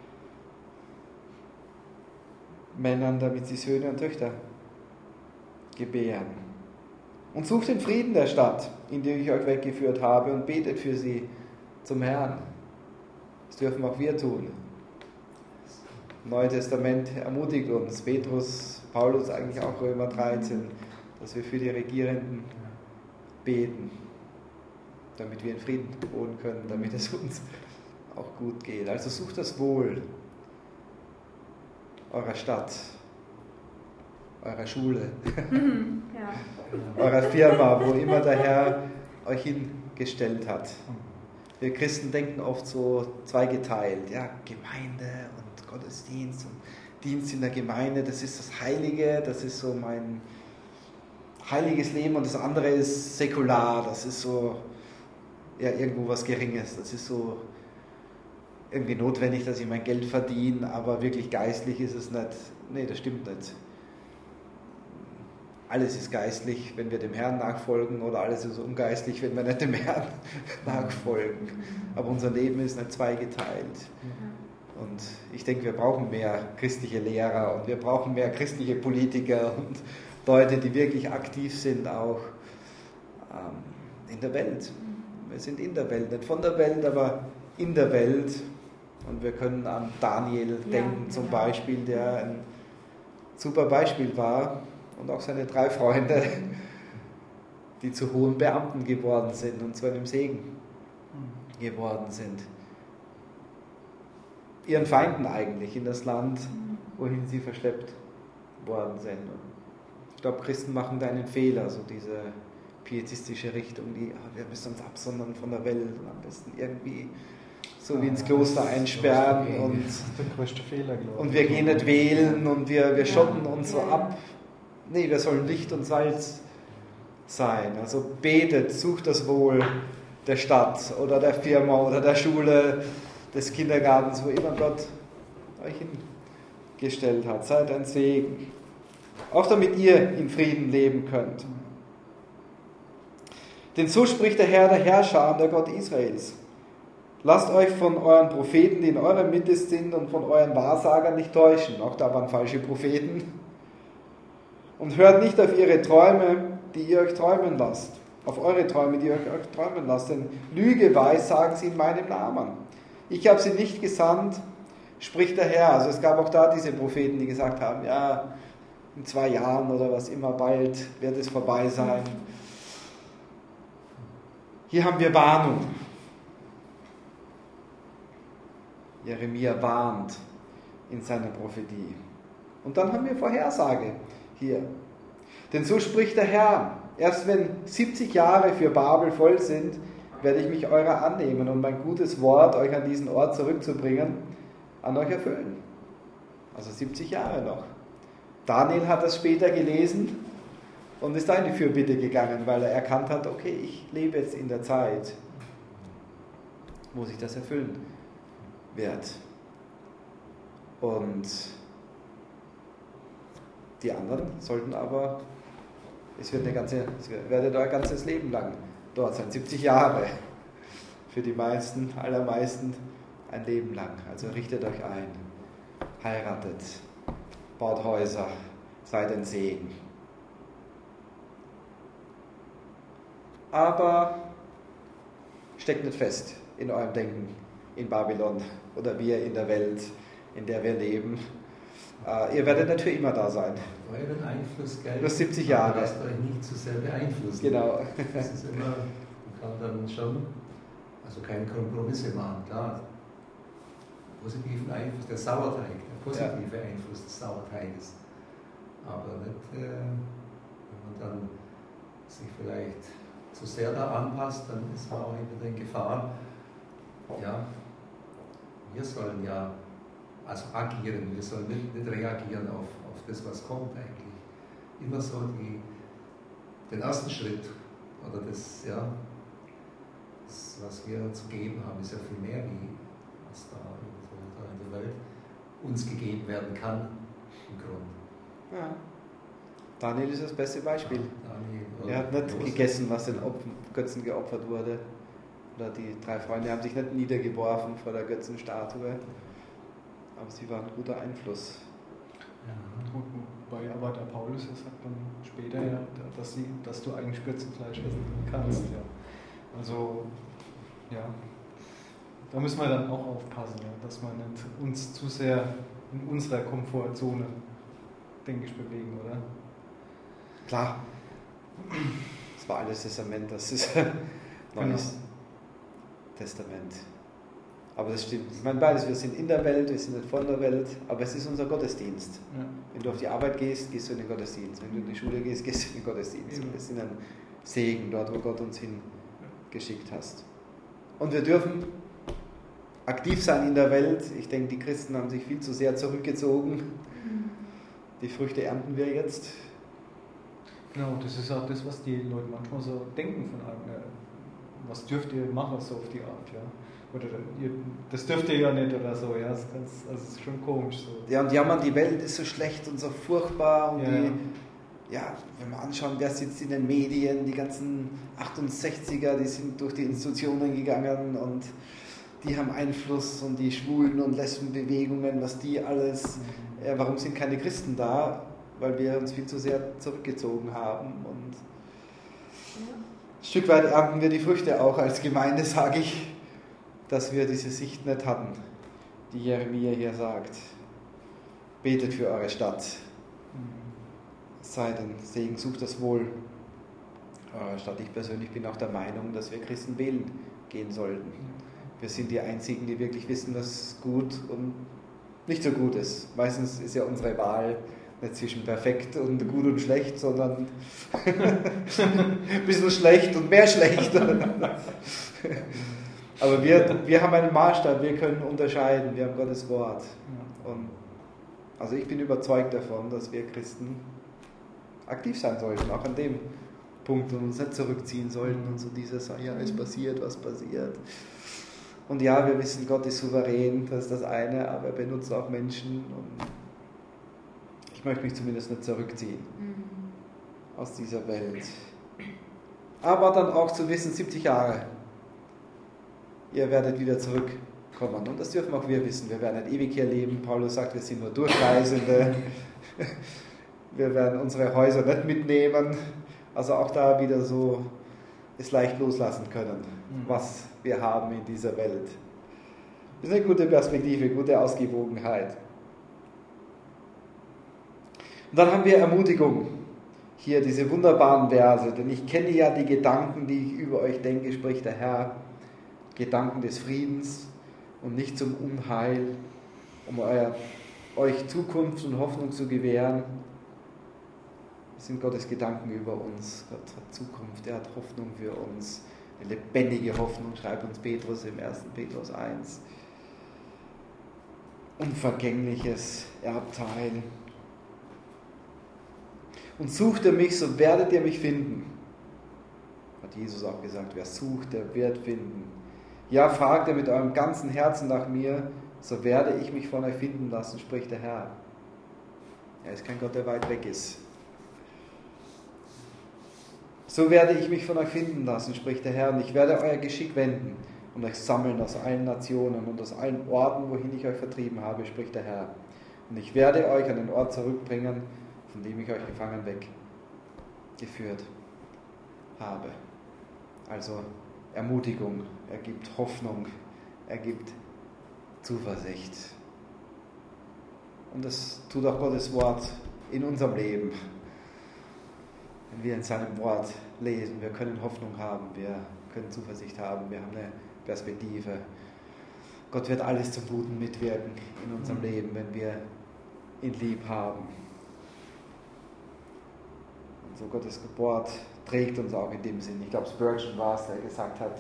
[SPEAKER 1] Männern, damit sie Söhne und Töchter gebären. Und sucht den Frieden der Stadt, in die ich euch weggeführt habe, und betet für sie zum Herrn. Das dürfen auch wir tun. Das Neue Testament ermutigt uns, Petrus, Paulus, eigentlich auch Römer 13, dass wir für die Regierenden beten, damit wir in Frieden wohnen können, damit es uns auch gut geht. Also sucht das Wohl eurer Stadt, eurer Schule, eurer Firma, wo immer der Herr euch hingestellt hat. Wir Christen denken oft so zweigeteilt, ja, Gemeinde und Gottesdienst und Dienst in der Gemeinde, das ist das Heilige, das ist so mein heiliges Leben, und das andere ist säkular, das ist so ja, irgendwo was Geringes, das ist so irgendwie notwendig, dass ich mein Geld verdiene, aber wirklich geistlich ist es nicht. Nee, das stimmt nicht. Alles ist geistlich, wenn wir dem Herrn nachfolgen, oder alles ist ungeistlich, wenn wir nicht dem Herrn nachfolgen. Aber unser Leben ist nicht zweigeteilt. Und ich denke, wir brauchen mehr christliche Lehrer und wir brauchen mehr christliche Politiker und Leute, die wirklich aktiv sind, auch in der Welt. Wir sind in der Welt, nicht von der Welt, aber in der Welt. Und wir können an Daniel denken, zum Beispiel, der ein super Beispiel war, und auch seine 3 Freunde, die zu hohen Beamten geworden sind und zu einem Segen geworden sind. Ihren Feinden eigentlich in das Land, wohin sie verschleppt worden sind. Ich glaube, Christen machen da einen Fehler, so diese pietistische Richtung, wir müssen uns absondern von der Welt und am besten irgendwie so wie ins Kloster einsperren und,
[SPEAKER 2] das ist der größte Fehler, glaube ich.
[SPEAKER 1] Und wir gehen nicht wählen und wir schotten uns so ab. Nee, wir sollen Licht und Salz sein. Also betet, sucht das Wohl der Stadt oder der Firma oder der Schule, des Kindergartens, wo immer Gott euch hingestellt hat. Seid ein Segen. Auch damit ihr in Frieden leben könnt. Denn so spricht der Herr, der Herrscher und der Gott Israels. Lasst euch von euren Propheten, die in eurer Mitte sind, und von euren Wahrsagern nicht täuschen. Auch da waren falsche Propheten. Und hört nicht auf ihre Träume, die ihr euch träumen lasst. Auf eure Träume, die ihr euch träumen lasst. Denn Lüge weissagen sie in meinem Namen. Ich habe sie nicht gesandt, spricht der Herr. Also es gab auch da diese Propheten, die gesagt haben, ja, in 2 Jahren oder was immer, bald wird es vorbei sein. Hier haben wir Warnung. Jeremia warnt in seiner Prophetie. Und dann haben wir Vorhersage hier. Denn so spricht der Herr, erst wenn 70 Jahre für Babel voll sind, werde ich mich eurer annehmen und mein gutes Wort, euch an diesen Ort zurückzubringen, an euch erfüllen. Also 70 Jahre noch. Daniel hat das später gelesen und ist da in die Fürbitte gegangen, weil er erkannt hat, okay, ich lebe jetzt in der Zeit, wo sich das erfüllen wird. Und die anderen sollten aber, es werdet euer ganzes Leben lang dort sein, 70 Jahre. Für die meisten, allermeisten ein Leben lang. Also richtet euch ein, heiratet, baut Häuser, seid ein Segen. Aber steckt nicht fest in eurem Denken in Babylon oder wir in der Welt, in der wir leben. Ihr werdet nicht für immer da sein.
[SPEAKER 3] Euren Einfluss gelten.
[SPEAKER 1] Nur 70 Jahre.
[SPEAKER 3] Lasst euch nicht zu sehr beeinflussen.
[SPEAKER 1] Genau.
[SPEAKER 3] Das ist immer, man kann dann schon, also keine Kompromisse machen, klar. Positiven Einfluss, der Sauerteig, der positive Einfluss des Sauerteiges. Aber nicht, wenn man dann sich vielleicht zu sehr da anpasst, dann ist man auch wieder in Gefahr. Ja, wir sollen ja also agieren, wir sollen nicht reagieren auf das, was kommt eigentlich. Immer so den ersten Schritt oder das, was wir zu geben haben, ist ja viel mehr, wie was da in der Welt uns gegeben werden kann, im Grunde.
[SPEAKER 1] Ja. Daniel ist das beste Beispiel.
[SPEAKER 3] Ja,
[SPEAKER 1] er hat nicht gegessen, was den Götzen geopfert wurde. Oder die 3 Freunde haben sich nicht niedergeworfen vor der Götzenstatue. Aber sie waren ein guter Einfluss.
[SPEAKER 2] Ja. Aber der Paulus sagt dann später ja, dass du eigentlich Götzenfleisch essen kannst. Ja. Also, ja, da müssen wir dann auch aufpassen, ja, dass wir nicht uns zu sehr in unserer Komfortzone, denke ich, bewegen, oder?
[SPEAKER 1] Klar, das war Altes Testament, das ist Neues Testament. Aber das stimmt. Ich meine beides, wir sind in der Welt, wir sind nicht von der Welt, aber es ist unser Gottesdienst. Ja. Wenn du auf die Arbeit gehst, gehst du in den Gottesdienst. Wenn du in die Schule gehst, gehst du in den Gottesdienst. Wir sind ein Segen dort, wo Gott uns hingeschickt hast. Und wir dürfen aktiv sein in der Welt. Ich denke, die Christen haben sich viel zu sehr zurückgezogen. Die Früchte ernten wir jetzt.
[SPEAKER 2] Genau, das ist auch das, was die Leute manchmal so denken von einem. Was dürft ihr machen, so auf die Art, ja? Oder das dürft ihr ja nicht oder so, ja? Das ist schon komisch so.
[SPEAKER 1] Ja, und jammern, die Welt ist so schlecht und so furchtbar. Und wenn wir anschauen, wer sitzt in den Medien, die ganzen 68er, die sind durch die Institutionen gegangen und die haben Einfluss und die Schwulen- und Lesbenbewegungen, was die alles, warum sind keine Christen da? Weil wir uns viel zu sehr zurückgezogen haben und ein Stück weit ernten wir die Früchte auch als Gemeinde, sage ich, dass wir diese Sicht nicht hatten, die Jeremia hier sagt. Betet für eure Stadt. Seid ein Segen, sucht das Wohl eurer Stadt. Ich persönlich bin auch der Meinung, dass wir Christen wählen gehen sollten. Wir sind die Einzigen, die wirklich wissen, was gut und nicht so gut ist. Meistens ist ja unsere Wahl nicht zwischen perfekt und gut und schlecht, sondern ein bisschen schlecht und mehr schlecht. Aber wir haben einen Maßstab, wir können unterscheiden, wir haben Gottes Wort. Und also ich bin überzeugt davon, dass wir Christen aktiv sein sollten, auch an dem Punkt, und uns nicht zurückziehen sollten und so dieses, ja, es passiert, was passiert. Und ja, wir wissen, Gott ist souverän, das ist das eine, aber er benutzt auch Menschen und ich möchte mich zumindest nicht zurückziehen aus dieser Welt. Aber dann auch zu wissen, 70 Jahre, ihr werdet wieder zurückkommen. Und das dürfen auch wir wissen. Wir werden nicht ewig hier leben. Paulus sagt, wir sind nur Durchreisende. Wir werden unsere Häuser nicht mitnehmen. Also auch da wieder so es leicht loslassen können, was wir haben in dieser Welt. Das ist eine gute Perspektive, gute Ausgewogenheit. Und dann haben wir Ermutigung. Hier diese wunderbaren Verse. Denn ich kenne ja die Gedanken, die ich über euch denke, spricht der Herr. Gedanken des Friedens und nicht zum Unheil, um euch Zukunft und Hoffnung zu gewähren. Das sind Gottes Gedanken über uns. Gott hat Zukunft, er hat Hoffnung für uns. Eine lebendige Hoffnung, schreibt uns Petrus im 1. Petrus 1. Unvergängliches Erbteil. Und sucht ihr mich, so werdet ihr mich finden. Hat Jesus auch gesagt, wer sucht, der wird finden. Ja, fragt ihr mit eurem ganzen Herzen nach mir, so werde ich mich von euch finden lassen, spricht der Herr. Er ist kein Gott, der weit weg ist. So werde ich mich von euch finden lassen, spricht der Herr, und ich werde euer Geschick wenden und euch sammeln aus allen Nationen und aus allen Orten, wohin ich euch vertrieben habe, spricht der Herr. Und ich werde euch an den Ort zurückbringen, von dem ich euch gefangen weggeführt habe. Also Ermutigung, er gibt Hoffnung, er gibt Zuversicht. Und das tut auch Gottes Wort in unserem Leben. Wenn wir in seinem Wort lesen, wir können Hoffnung haben, wir können Zuversicht haben, wir haben eine Perspektive. Gott wird alles zum Guten mitwirken in unserem Leben, wenn wir ihn lieb haben. Und so Gottes Wort trägt uns auch in dem Sinn. Ich glaube, Spurgeon war es, der gesagt hat,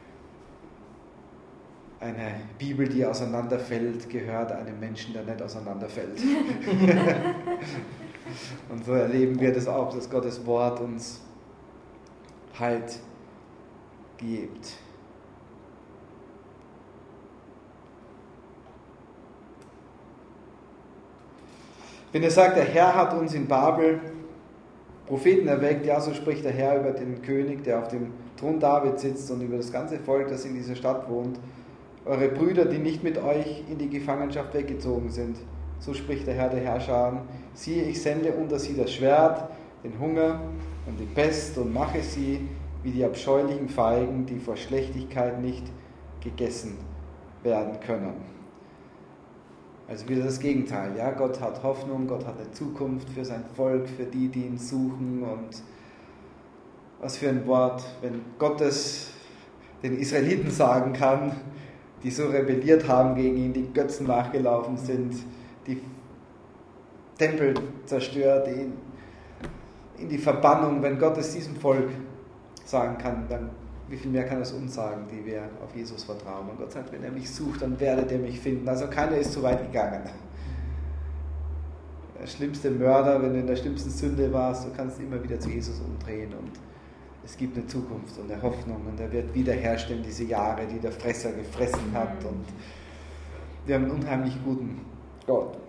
[SPEAKER 1] eine Bibel, die auseinanderfällt, gehört einem Menschen, der nicht auseinanderfällt. Und so erleben wir das auch, dass Gottes Wort uns Halt gibt. Wenn er sagt, der Herr hat uns in Babel Propheten erweckt, ja, so spricht der Herr über den König, der auf dem Thron David sitzt, und über das ganze Volk, das in dieser Stadt wohnt, eure Brüder, die nicht mit euch in die Gefangenschaft weggezogen sind. So spricht der Herr der Herrscher. Siehe, ich sende unter sie das Schwert, den Hunger und die Pest und mache sie wie die abscheulichen Feigen, die vor Schlechtigkeit nicht gegessen werden können. Also wieder das Gegenteil. Ja? Gott hat Hoffnung, Gott hat eine Zukunft für sein Volk, für die, die ihn suchen. Und was für ein Wort, wenn Gott es den Israeliten sagen kann, die so rebelliert haben gegen ihn, die Götzen nachgelaufen sind, die Tempel zerstört, in die Verbannung. Wenn Gott es diesem Volk sagen kann, dann wie viel mehr kann es uns sagen, die wir auf Jesus vertrauen. Und Gott sagt, wenn er mich sucht, dann werdet ihr mich finden. Also keiner ist zu weit gegangen. Der schlimmste Mörder, wenn du in der schlimmsten Sünde warst, du kannst immer wieder zu Jesus umdrehen, und es gibt eine Zukunft und eine Hoffnung, und er wird wiederherstellen diese Jahre, die der Fresser gefressen hat, und wir haben einen unheimlich guten Gott.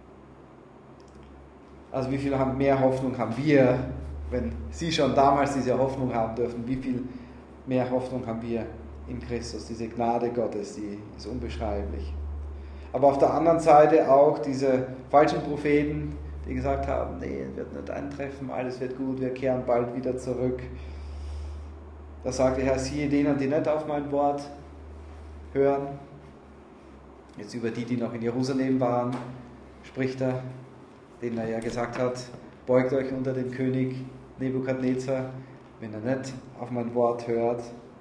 [SPEAKER 1] Also wie viel mehr Hoffnung haben wir, wenn sie schon damals diese Hoffnung haben dürfen, wie viel mehr Hoffnung haben wir in Christus. Diese Gnade Gottes, die ist unbeschreiblich. Aber auf der anderen Seite auch diese falschen Propheten, die gesagt haben, nee, es wird nicht eintreffen, alles wird gut, wir kehren bald wieder zurück. Da sagt der Herr, siehe denen, die nicht auf mein Wort hören. Jetzt über die noch in Jerusalem waren, spricht er, denen er ja gesagt hat, beugt euch unter den König Nebukadnezar, wenn er nicht auf mein Wort hört,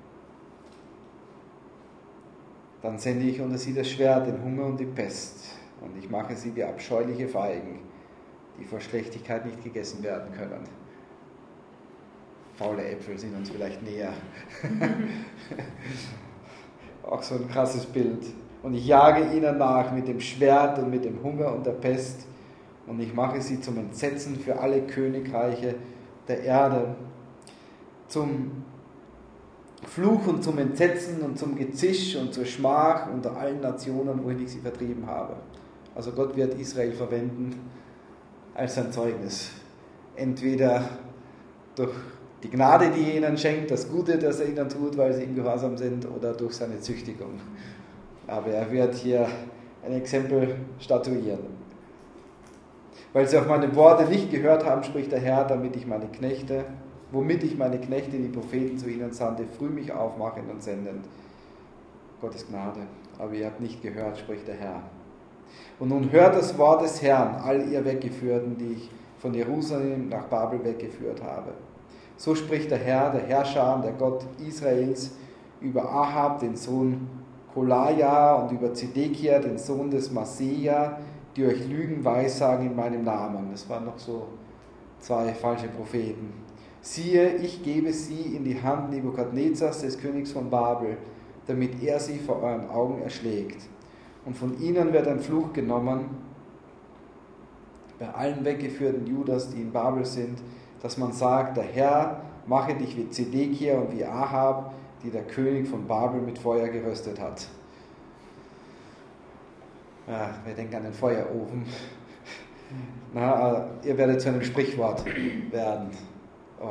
[SPEAKER 1] dann sende ich unter sie das Schwert, den Hunger und die Pest, und ich mache sie wie abscheuliche Feigen, die vor Schlechtigkeit nicht gegessen werden können. Faule Äpfel sind uns vielleicht näher. Auch so ein krasses Bild. Und ich jage ihnen nach mit dem Schwert und mit dem Hunger und der Pest, und ich mache sie zum Entsetzen für alle Königreiche der Erde, zum Fluch und zum Entsetzen und zum Gezisch und zur Schmach unter allen Nationen, wohin ich sie vertrieben habe. Also Gott wird Israel verwenden als sein Zeugnis. Entweder durch die Gnade, die er ihnen schenkt, das Gute, das er ihnen tut, weil sie ihm gehorsam sind, oder durch seine Züchtigung. Aber er wird hier ein Exempel statuieren. Weil sie auf meine Worte nicht gehört haben, spricht der Herr, womit ich meine Knechte, die Propheten zu ihnen sandte, früh mich aufmachen und senden. Gottes Gnade. Aber ihr habt nicht gehört, spricht der Herr. Und nun hört das Wort des Herrn, all ihr Weggeführten, die ich von Jerusalem nach Babel weggeführt habe. So spricht der Herr, der Herrscher, der Gott Israels, über Ahab, den Sohn Kolaja, und über Zedekia, den Sohn des Maseja, die euch Lügen weissagen in meinem Namen. Das waren noch so 2 falsche Propheten. Siehe, ich gebe sie in die Hand Nebukadnezars, des Königs von Babel, damit er sie vor euren Augen erschlägt. Und von ihnen wird ein Fluch genommen, bei allen weggeführten Judas, die in Babel sind, dass man sagt, der Herr mache dich wie Zedekia und wie Ahab, die der König von Babel mit Feuer geröstet hat. Ja, wir denken an den Feuerofen. Na, ihr werdet zu einem Sprichwort werden. Oh.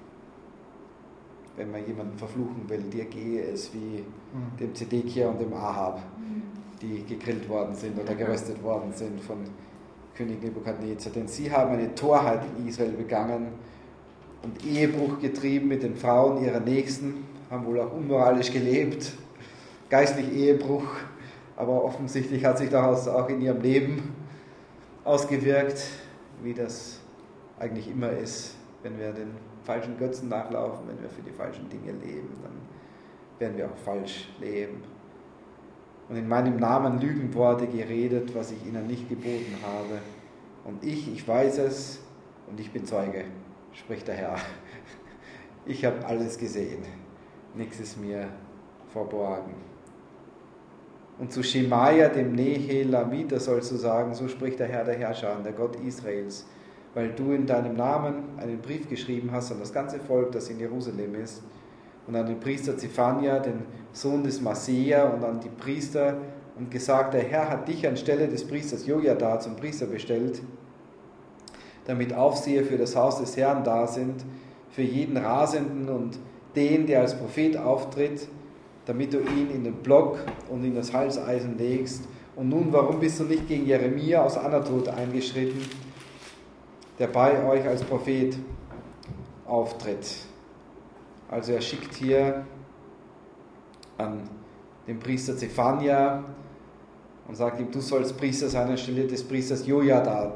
[SPEAKER 1] Wenn man jemanden verfluchen will, dir gehe es wie dem Zedekia und dem Ahab, die gegrillt worden sind oder geröstet worden sind von König Nebukadnezar. Denn sie haben eine Torheit in Israel begangen und Ehebruch getrieben mit den Frauen ihrer Nächsten, haben wohl auch unmoralisch gelebt, geistlich Ehebruch, aber offensichtlich hat sich daraus auch in ihrem Leben ausgewirkt, wie das eigentlich immer ist, wenn wir den falschen Götzen nachlaufen, wenn wir für die falschen Dinge leben, dann werden wir auch falsch leben. Und in meinem Namen Lügenworte geredet, was ich ihnen nicht geboten habe. Und ich weiß es und ich bin Zeuge, spricht der Herr. Ich habe alles gesehen, nichts ist mir verborgen. Und zu Schemaja, dem Nehelamiter, sollst du sagen, so spricht der Herr der Herrscher, der Gott Israels, weil du in deinem Namen einen Brief geschrieben hast an das ganze Volk, das in Jerusalem ist, und an den Priester Zephania, den Sohn des Maseja, und an die Priester, und gesagt, der Herr hat dich anstelle des Priesters Jojada zum Priester bestellt, damit Aufseher für das Haus des Herrn da sind, für jeden Rasenden und den, der als Prophet auftritt, damit du ihn in den Block und in das Halseisen legst. Und nun, warum bist du nicht gegen Jeremia aus Anatot eingeschritten, der bei euch als Prophet auftritt? Also er schickt hier an den Priester Zephania und sagt ihm, du sollst Priester sein anstelle des Priesters Jojada.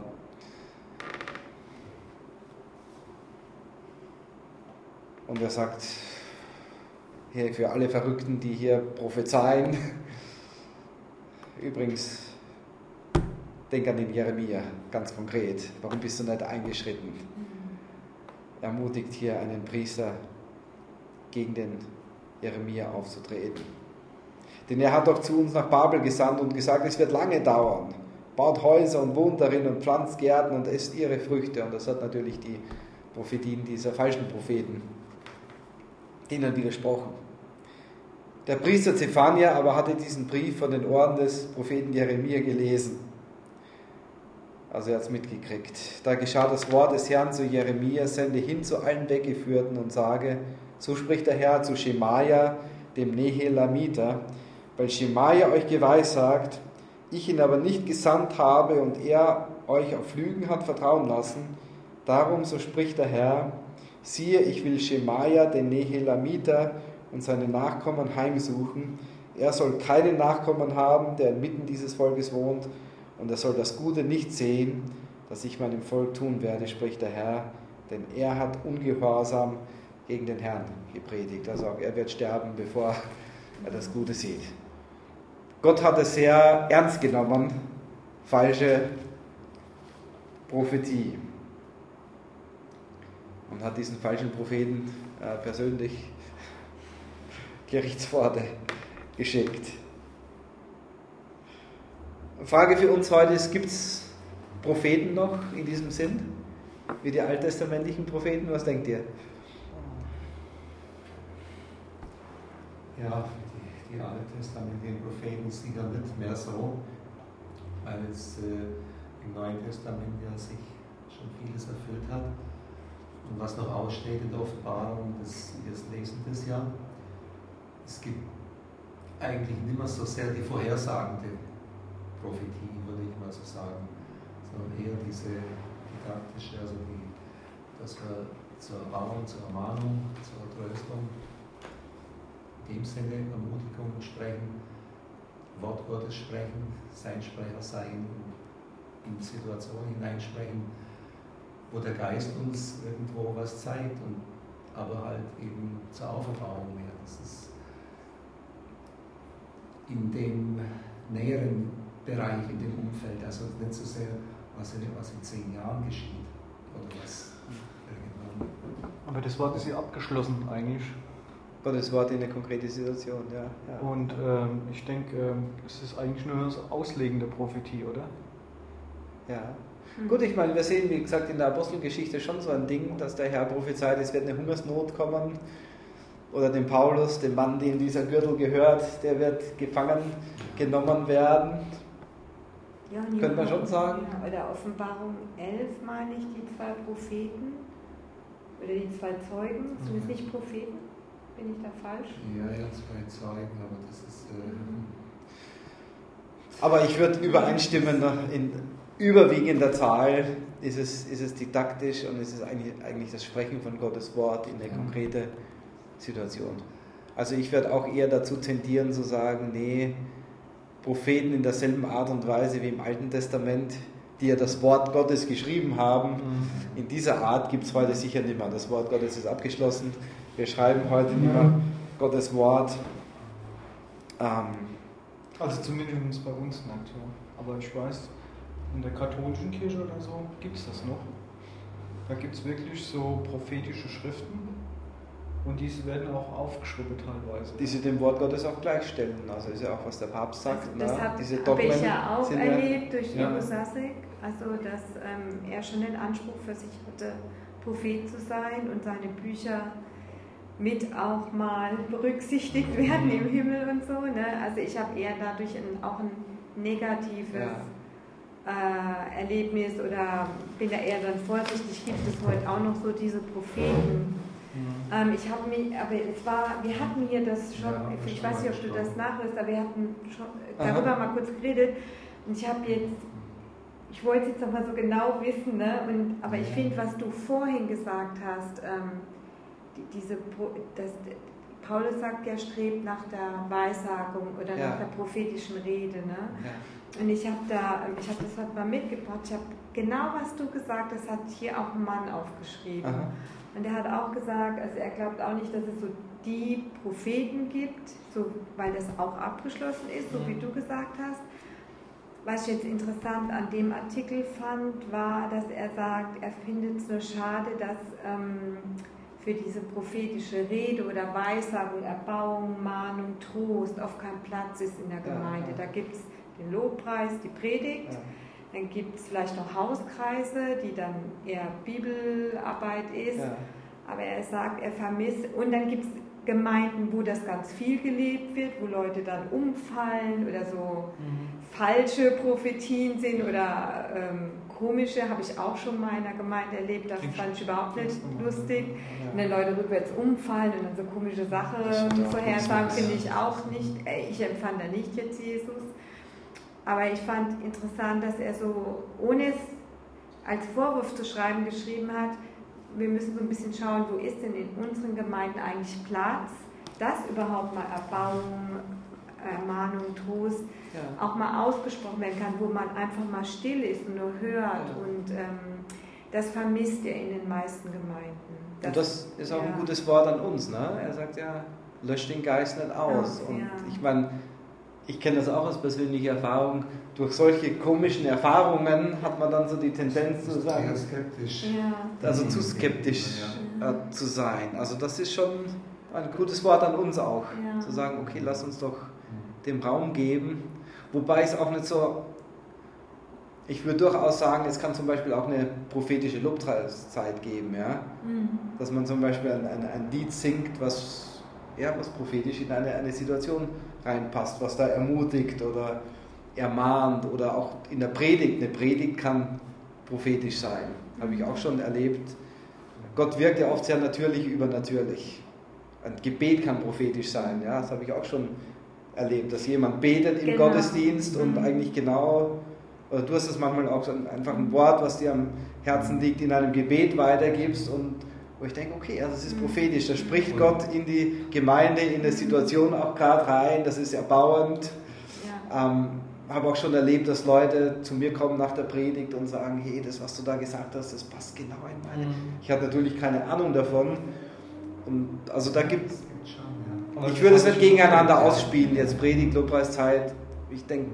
[SPEAKER 1] Und er sagt, hier für alle Verrückten, die hier prophezeien, übrigens, denk an den Jeremia, ganz konkret. Warum bist du nicht eingeschritten? Er ermutigt hier einen Priester, gegen den Jeremia aufzutreten. Denn er hat doch zu uns nach Babel gesandt und gesagt, es wird lange dauern. Baut Häuser und wohnt darin und pflanzt Gärten und esst ihre Früchte. Und das hat natürlich die Prophetien dieser falschen Propheten denen widersprochen. Der Priester Zephania aber hatte diesen Brief von den Ohren des Propheten Jeremia gelesen. Also er hat es mitgekriegt. Da geschah das Wort des Herrn zu Jeremia, sende hin zu allen Weggeführten und sage, so spricht der Herr zu Schemaja, dem Nehelamiter, weil Schemaja euch geweissagt, ich ihn aber nicht gesandt habe und er euch auf Lügen hat vertrauen lassen, darum, so spricht der Herr, siehe, ich will Schemaja, den Nehelamiter, und seine Nachkommen heimsuchen. Er soll keinen Nachkommen haben, der inmitten dieses Volkes wohnt, und er soll das Gute nicht sehen, das ich meinem Volk tun werde, spricht der Herr, denn er hat ungehorsam gegen den Herrn gepredigt. Also auch er wird sterben, bevor er das Gute sieht. Gott hat es sehr ernst genommen, falsche Prophetie. Und hat diesen falschen Propheten persönlich Gerichtspforte geschickt. Frage für uns heute ist, gibt es Propheten noch in diesem Sinn? Wie die alttestamentlichen Propheten? Was denkt ihr?
[SPEAKER 3] Ja, die alttestamentlichen Propheten ist sicher nicht mehr so, weil es im Neuen Testament ja sich schon vieles erfüllt hat. Und was noch aussteht in der Offenbarung, das lesen das ja. Es gibt eigentlich nicht mehr so sehr die vorhersagende Prophetie, würde ich mal so sagen, sondern eher diese didaktische, also dass wir zur Erbauung, zur Ermahnung, zur Tröstung, in dem Sinne Ermutigung sprechen, Wort Gottes sprechen, sein Sprecher sein, in Situationen hineinsprechen, wo der Geist uns irgendwo was zeigt, aber halt eben zur Auferbauung mehr. Das ist in dem näheren Bereich, in dem Umfeld, also nicht so sehr, was in 10 Jahren geschieht oder was irgendwann.
[SPEAKER 2] Aber das Wort ist ja abgeschlossen eigentlich.
[SPEAKER 1] Gottes Wort in eine konkrete Situation, ja.
[SPEAKER 2] Und ich denke, es ist eigentlich nur das Auslegen der Prophetie, oder?
[SPEAKER 1] Ja. Gut, ich meine, wir sehen, wie gesagt, in der Apostelgeschichte schon so ein Ding, dass der Herr prophezeit, es wird eine Hungersnot kommen. Oder den Paulus, den Mann, dem dieser Gürtel gehört, der wird gefangen genommen werden.
[SPEAKER 4] Ja,
[SPEAKER 1] könnte man schon sagen.
[SPEAKER 4] Ja, oder Offenbarung 11, meine ich, die 2 Propheten. Oder die 2 Zeugen. Sind es nicht Propheten? Bin ich da falsch?
[SPEAKER 3] Ja, 2 Zeugen, aber das ist...
[SPEAKER 1] Aber ich würde übereinstimmen, in überwiegender Zahl ist es didaktisch und es ist eigentlich das Sprechen von Gottes Wort in eine konkrete Situation. Also ich würde auch eher dazu tendieren zu sagen, nee, Propheten in derselben Art und Weise wie im Alten Testament, die ja das Wort Gottes geschrieben haben, in dieser Art gibt es heute sicher nicht mehr. Das Wort Gottes ist abgeschlossen. Wir schreiben heute nicht mehr Gottes Wort.
[SPEAKER 2] Also zumindest bei uns nicht, ja. Aber ich weiß, in der katholischen Kirche oder so gibt es das noch. Da gibt es wirklich so prophetische Schriften und diese werden auch aufgeschrieben teilweise.
[SPEAKER 1] Die sie dem Wort Gottes auch gleichstellen. Also ist ja auch, was der Papst sagt.
[SPEAKER 4] Also das habe ich ja auch erlebt durch Ivo Sasek, also dass er schon den Anspruch für sich hatte, Prophet zu sein und seine Bücher mit auch mal berücksichtigt werden im Himmel und so. Ne? Also ich habe eher dadurch auch ein negatives Erlebnis oder bin da eher dann vorsichtig. Gibt es heute auch noch so diese Propheten? Ich habe mich, aber wir hatten hier das schon, ich weiß nicht, ob du das nachhörst, aber wir hatten schon darüber mal kurz geredet und ich wollte es jetzt nochmal so genau wissen, ne? Aber ich finde, was du vorhin gesagt hast, Paulus sagt ja, strebt nach der Weissagung oder nach der prophetischen Rede. Ne? Ja. Und ich habe das heute mal mitgebracht. Ich habe genau, was du gesagt hast, hat hier auch ein Mann aufgeschrieben. Aha. Und er hat auch gesagt, also er glaubt auch nicht, dass es so die Propheten gibt, so, weil das auch abgeschlossen ist, so wie du gesagt hast. Was ich jetzt interessant an dem Artikel fand, war, dass er sagt, er findet es nur schade, dass für diese prophetische Rede oder Weissagung, Erbauung, Mahnung, Trost oft kein Platz ist in der Gemeinde. Da gibt es den Lobpreis, die Predigt, dann gibt es vielleicht noch Hauskreise, die dann eher Bibelarbeit ist, aber er sagt, er vermisst, und dann gibt es Gemeinden, wo das ganz viel gelebt wird, wo Leute dann umfallen oder so falsche Prophetien sind oder komische, habe ich auch schon mal in einer Gemeinde erlebt, das fand ich überhaupt nicht lustig. Und dann Leute rückwärts umfallen und dann so komische Sachen vorhersagen, finde ich auch nicht. Ich empfand da nicht jetzt Jesus. Aber ich fand interessant, dass er so, ohne es als Vorwurf zu schreiben, geschrieben hat, wir müssen so ein bisschen schauen, wo ist denn in unseren Gemeinden eigentlich Platz, dass überhaupt mal Erbauung, Ermahnung, Trost auch mal ausgesprochen werden kann, wo man einfach mal still ist und nur hört. Und das vermisst er in den meisten Gemeinden.
[SPEAKER 1] Und das ist auch ein gutes Wort an uns. Ne? Er sagt ja, löscht den Geist nicht aus. Und ich meine, ich kenne das auch aus persönlicher Erfahrung. Durch solche komischen Erfahrungen hat man dann so die Tendenz zu sagen, also zu skeptisch zu sein. Also das ist schon ein gutes Wort an uns auch, zu sagen, okay, lass uns doch dem Raum geben. Wobei es auch nicht so, ich würde durchaus sagen, es kann zum Beispiel auch eine prophetische Lobpreiszeit geben, dass man zum Beispiel ein Lied singt, was prophetisch in eine Situation reinpasst, was da ermutigt oder ermahnt oder auch in der Predigt. Eine Predigt kann prophetisch sein, habe ich auch schon erlebt. Gott wirkt ja oft sehr natürlich, übernatürlich. Ein Gebet kann prophetisch sein, das habe ich auch schon erlebt, dass jemand betet im Gottesdienst und eigentlich oder du hast es manchmal auch einfach ein Wort, was dir am Herzen liegt, in einem Gebet weitergibst und wo ich denke, okay, das ist prophetisch, da spricht Gott in die Gemeinde, in der Situation auch gerade rein, das ist erbauend. Habe auch schon erlebt, dass Leute zu mir kommen nach der Predigt und sagen, hey, das, was du da gesagt hast, das passt genau in meine. Ich hatte natürlich keine Ahnung davon. Und also da gibt es, ich würde es nicht gegeneinander ausspielen, jetzt Predigt, Lobpreiszeit. Ich denke,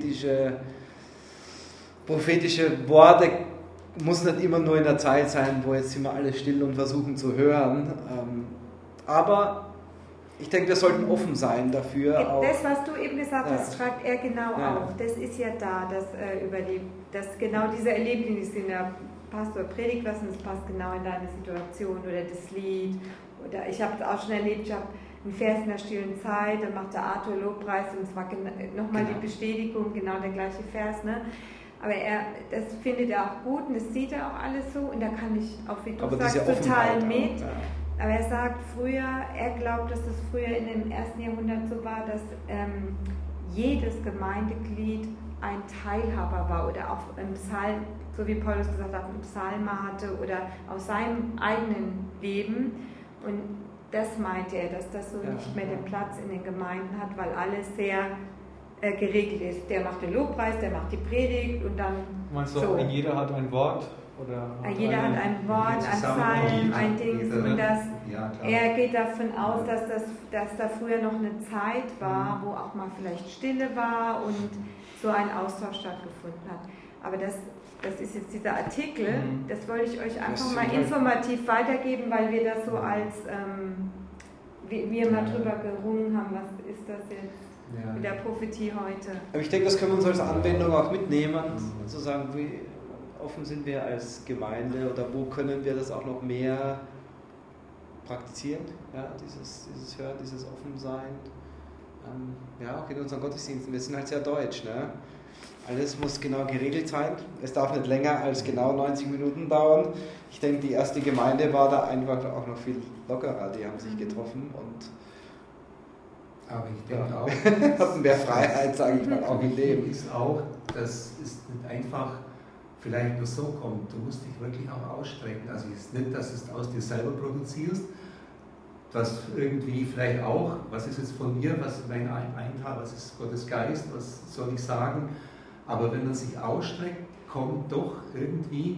[SPEAKER 1] prophetische Worte muss nicht immer nur in der Zeit sein, wo jetzt sind wir alle still und versuchen zu hören. Aber ich denke, wir sollten offen sein dafür.
[SPEAKER 4] Das, was du eben gesagt hast, schreibt er genau auf. Das ist ja da, dass genau diese Erlebnisse in der Pastor predigt was und es passt genau in deine Situation oder das Lied. Oder ich habe es auch schon erlebt, ich habe einen Vers in der stillen Zeit, dann macht der Arthur Lobpreis und es war nochmal die Bestätigung, genau der gleiche Vers. Ne? Aber das findet er auch gut und das sieht er auch alles so und da kann ich auch, wie du sagst, total mit. Aber er sagt er glaubt, dass das früher in dem 1. Jahrhundert so war, dass jedes Gemeindeglied ein Teilhaber war oder auch im Psalm, so wie Paulus gesagt hat, einen Psalmer hatte oder aus seinem eigenen Leben. Und das meinte er, dass das so nicht mehr den Platz in den Gemeinden hat, weil alles sehr geregelt ist. Der macht den Lobpreis, der macht die Predigt und dann
[SPEAKER 2] meinst du, so. Jeder hat ein Wort? Oder
[SPEAKER 4] jeder hat ein Wort, ein Psalm, ein Ding. Und er geht davon aus, dass da früher noch eine Zeit war, wo auch mal vielleicht Stille war und so ein Austausch stattgefunden hat. Aber das ist jetzt dieser Artikel, das wollte ich euch einfach mal informativ weitergeben, weil wir das so als, wir mal drüber gerungen haben, was ist das jetzt mit der Prophetie heute.
[SPEAKER 1] Aber ich denke, das können wir uns als Anwendung auch mitnehmen, zu sagen, wie offen sind wir als Gemeinde oder wo können wir das auch noch mehr praktizieren, dieses Hören, dieses Offensein. Auch in unseren Gottesdiensten, wir sind halt sehr deutsch, ne? Alles muss genau geregelt sein, es darf nicht länger als genau 90 Minuten dauern. Ich denke, die erste Gemeinde war da einfach auch noch viel lockerer, die haben sich getroffen und
[SPEAKER 3] aber ich denke auch,
[SPEAKER 1] hatten mehr Freiheit, sage ich mal, auch in dem.
[SPEAKER 3] Ist auch, das ist nicht einfach vielleicht nur so kommt, du musst dich wirklich auch ausstrecken. Also es ist nicht, dass du es aus dir selber produzierst, was irgendwie vielleicht auch, was ist jetzt von mir, was ist mein Eintrag, was ist Gottes Geist, was soll ich sagen, aber wenn man sich ausstreckt, kommt doch irgendwie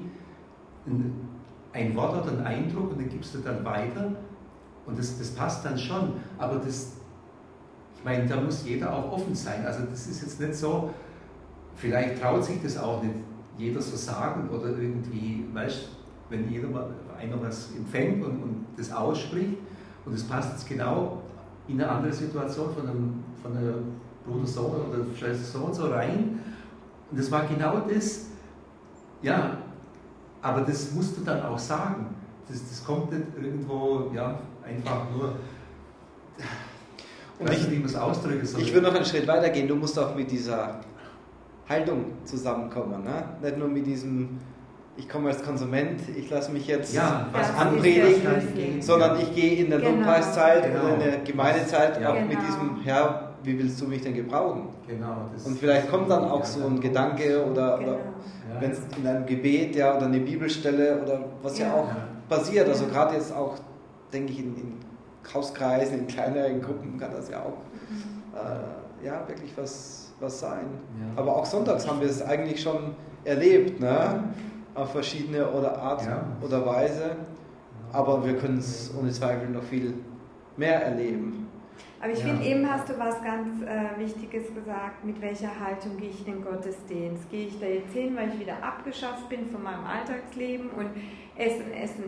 [SPEAKER 3] ein Wort oder ein Eindruck und den gibst du dann weiter und das passt dann schon, aber ich meine, da muss jeder auch offen sein, also das ist jetzt nicht so, vielleicht traut sich das auch nicht jeder so sagen oder irgendwie, weißt, wenn einer was empfängt und das ausspricht und das passt jetzt genau in eine andere Situation von einer Bruder so oder Schwester so und so rein und das war genau das, aber das musst du dann auch sagen, das kommt nicht irgendwo, einfach nur,
[SPEAKER 1] und wie man es ausdrücken soll. Ich würde noch einen Schritt weiter gehen, du musst auch mit dieser Haltung zusammenkommen, ne? Nicht nur mit diesem, ich komme als Konsument, ich lasse mich jetzt was anpredigen, sondern ich gehe in der Lobpreiszeit oder in der Gemeindezeit auch mit diesem, Herr, wie willst du mich denn gebrauchen? Und vielleicht kommt dann auch so ein Gedanke oder wenn es in einem Gebet oder eine Bibelstelle oder was auch passiert, also gerade jetzt auch, denke ich, in Hauskreisen, in kleineren Gruppen kann das ja auch wirklich was sein. Ja. Aber auch sonntags haben wir es eigentlich schon erlebt, ne? Auf verschiedene Art oder Weise. Aber wir können es ohne Zweifel noch viel mehr erleben.
[SPEAKER 4] Aber ich finde, eben hast du was ganz Wichtiges gesagt, mit welcher Haltung gehe ich in den Gottesdienst? Gehe ich da jetzt hin, weil ich wieder abgeschafft bin von meinem Alltagsleben und ess?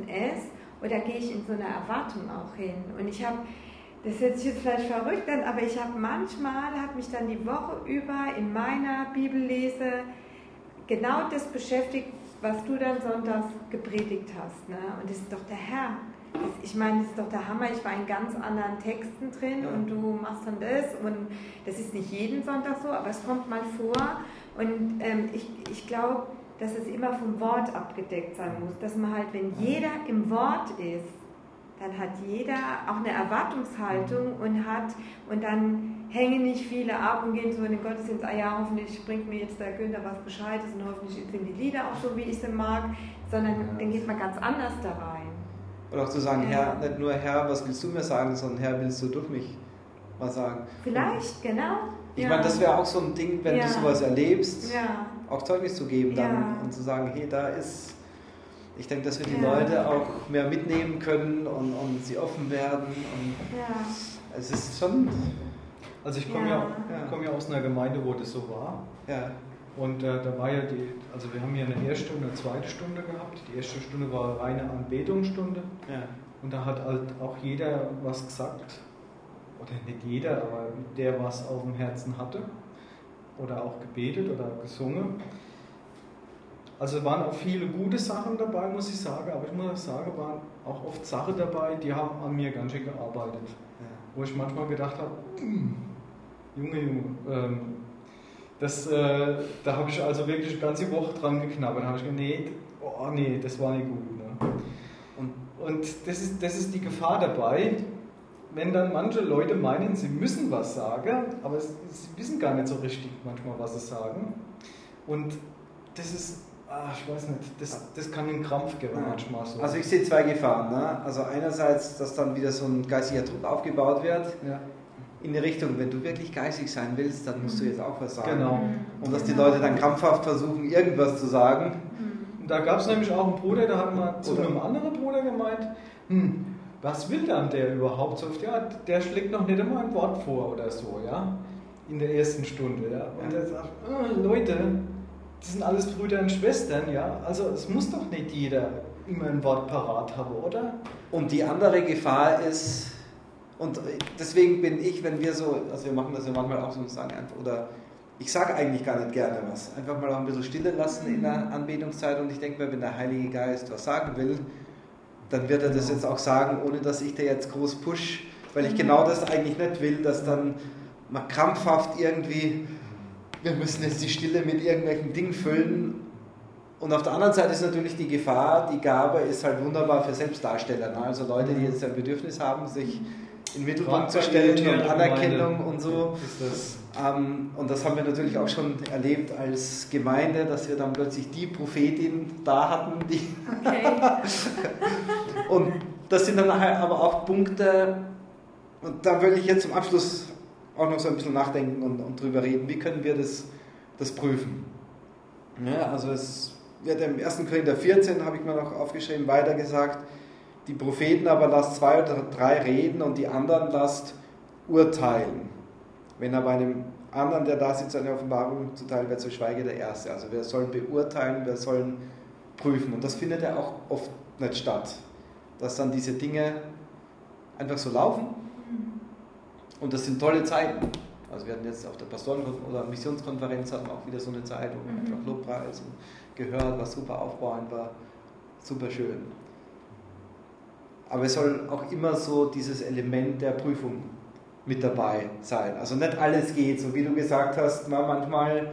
[SPEAKER 4] Oder gehe ich in so eine Erwartung auch hin? Und ich habe, das hört sich jetzt vielleicht verrückt an, aber ich habe manchmal, hat mich dann die Woche über in meiner Bibellese genau das beschäftigt, was du dann sonntags gepredigt hast. Ne? Und das ist doch der Herr. Ich meine, das ist doch der Hammer. Ich war in ganz anderen Texten drin und du machst dann das. Und das ist nicht jeden Sonntag so, aber es kommt mal vor. Und ich glaube, dass es immer vom Wort abgedeckt sein muss. Dass man halt, wenn jeder im Wort ist, dann hat jeder auch eine Erwartungshaltung und dann hängen nicht viele ab und gehen so in den Gottesdienst, hoffentlich bringt mir jetzt der Günther was Gescheites und hoffentlich sind die Lieder auch so, wie ich sie mag, sondern dann geht man ganz anders da rein.
[SPEAKER 1] Oder auch zu sagen, Herr, nicht nur Herr, was willst du mir sagen, sondern Herr, willst du durch mich was sagen?
[SPEAKER 4] Vielleicht, genau.
[SPEAKER 1] Ich meine, das wäre auch so ein Ding, wenn du sowas erlebst, auch Zeugnis zu geben dann und zu sagen, hey, da ist... Ich denke, dass wir die Leute auch mehr mitnehmen können und sie offen werden. Und es ist schon...
[SPEAKER 2] Also ich komme ja aus einer Gemeinde, wo das so war.
[SPEAKER 1] Ja.
[SPEAKER 2] Und da war ja also wir haben hier eine erste und eine zweite Stunde gehabt. Die erste Stunde war reine Anbetungsstunde.
[SPEAKER 1] Ja.
[SPEAKER 2] Und da hat halt auch jeder was gesagt. oder nicht jeder, aber der was auf dem Herzen hatte oder auch gebetet oder gesungen. Also waren auch viele gute Sachen dabei, muss ich sagen, aber ich muss auch sagen, waren auch oft Sachen dabei, die haben an mir ganz schön gearbeitet. Ja. Wo ich manchmal gedacht habe, Junge, da habe ich also wirklich eine ganze Woche dran geknabbert. Da habe ich gedacht, nee, das war nicht gut. Ne? Und das ist die Gefahr dabei, wenn dann manche Leute meinen, sie müssen was sagen, aber sie wissen gar nicht so richtig manchmal, was sie sagen. Und das ist, ich weiß nicht, das kann einen Krampf geben manchmal so.
[SPEAKER 1] Also ich sehe zwei Gefahren. Ne? Also einerseits, dass dann wieder so ein geistiger Druck aufgebaut wird. Ja. In die Richtung, wenn du wirklich geistig sein willst, dann musst du jetzt auch was sagen.
[SPEAKER 2] Genau.
[SPEAKER 1] Und dass die Leute dann krampfhaft versuchen, irgendwas zu sagen.
[SPEAKER 2] Da gab es nämlich auch einen Bruder, der hat mal zu einem anderen Bruder gemeint, was will dann der überhaupt so oft? Ja, der schlägt noch nicht einmal ein Wort vor oder so, ja, in der ersten Stunde, ja. Und er sagt, Leute, das sind alles Brüder und Schwestern, ja, also es muss doch nicht jeder immer ein Wort parat haben, oder?
[SPEAKER 1] Und die andere Gefahr ist, und deswegen bin ich, wenn wir so, also wir machen das ja manchmal auch so, sagen einfach, oder ich sage eigentlich gar nicht gerne was, einfach mal auch ein bisschen Stille lassen in der Anbetungszeit, und ich denke mir, wenn der Heilige Geist was sagen will, dann wird er das jetzt auch sagen, ohne dass ich da jetzt groß push, weil ich genau das eigentlich nicht will, dass dann man krampfhaft irgendwie, wir müssen jetzt die Stille mit irgendwelchen Dingen füllen. Und auf der anderen Seite ist natürlich die Gefahr, die Gabe ist halt wunderbar für Selbstdarsteller, ne? Also Leute, die jetzt ein Bedürfnis haben, sich in den Mittelpunkt zu stellen und Anerkennung und so. Und das haben wir natürlich auch schon erlebt als Gemeinde, dass wir dann plötzlich die Prophetin da hatten, die und das sind dann nachher aber auch Punkte, und da will ich jetzt zum Abschluss auch noch so ein bisschen nachdenken und drüber reden, wie können wir das prüfen. Ja, also es wird im 1. Korinther 14, habe ich mir noch aufgeschrieben, weiter gesagt, die Propheten aber lasst 2 oder 3 reden und die anderen lasst urteilen. Wenn aber einem anderen, der da sitzt, eine Offenbarung zuteil wird, so schweige der Erste. Also wir sollen beurteilen, wir sollen prüfen. Und das findet ja auch oft nicht statt. Dass dann diese Dinge einfach so laufen. Und das sind tolle Zeiten. Also wir hatten jetzt auf der Pastoren- oder Missionskonferenz hatten wir auch wieder so eine Zeit, wo wir einfach Lobpreis und gehört, was super aufbauend war, super schön. Aber es soll auch immer so dieses Element der Prüfung mit dabei sein. Also nicht alles geht, so wie du gesagt hast, manchmal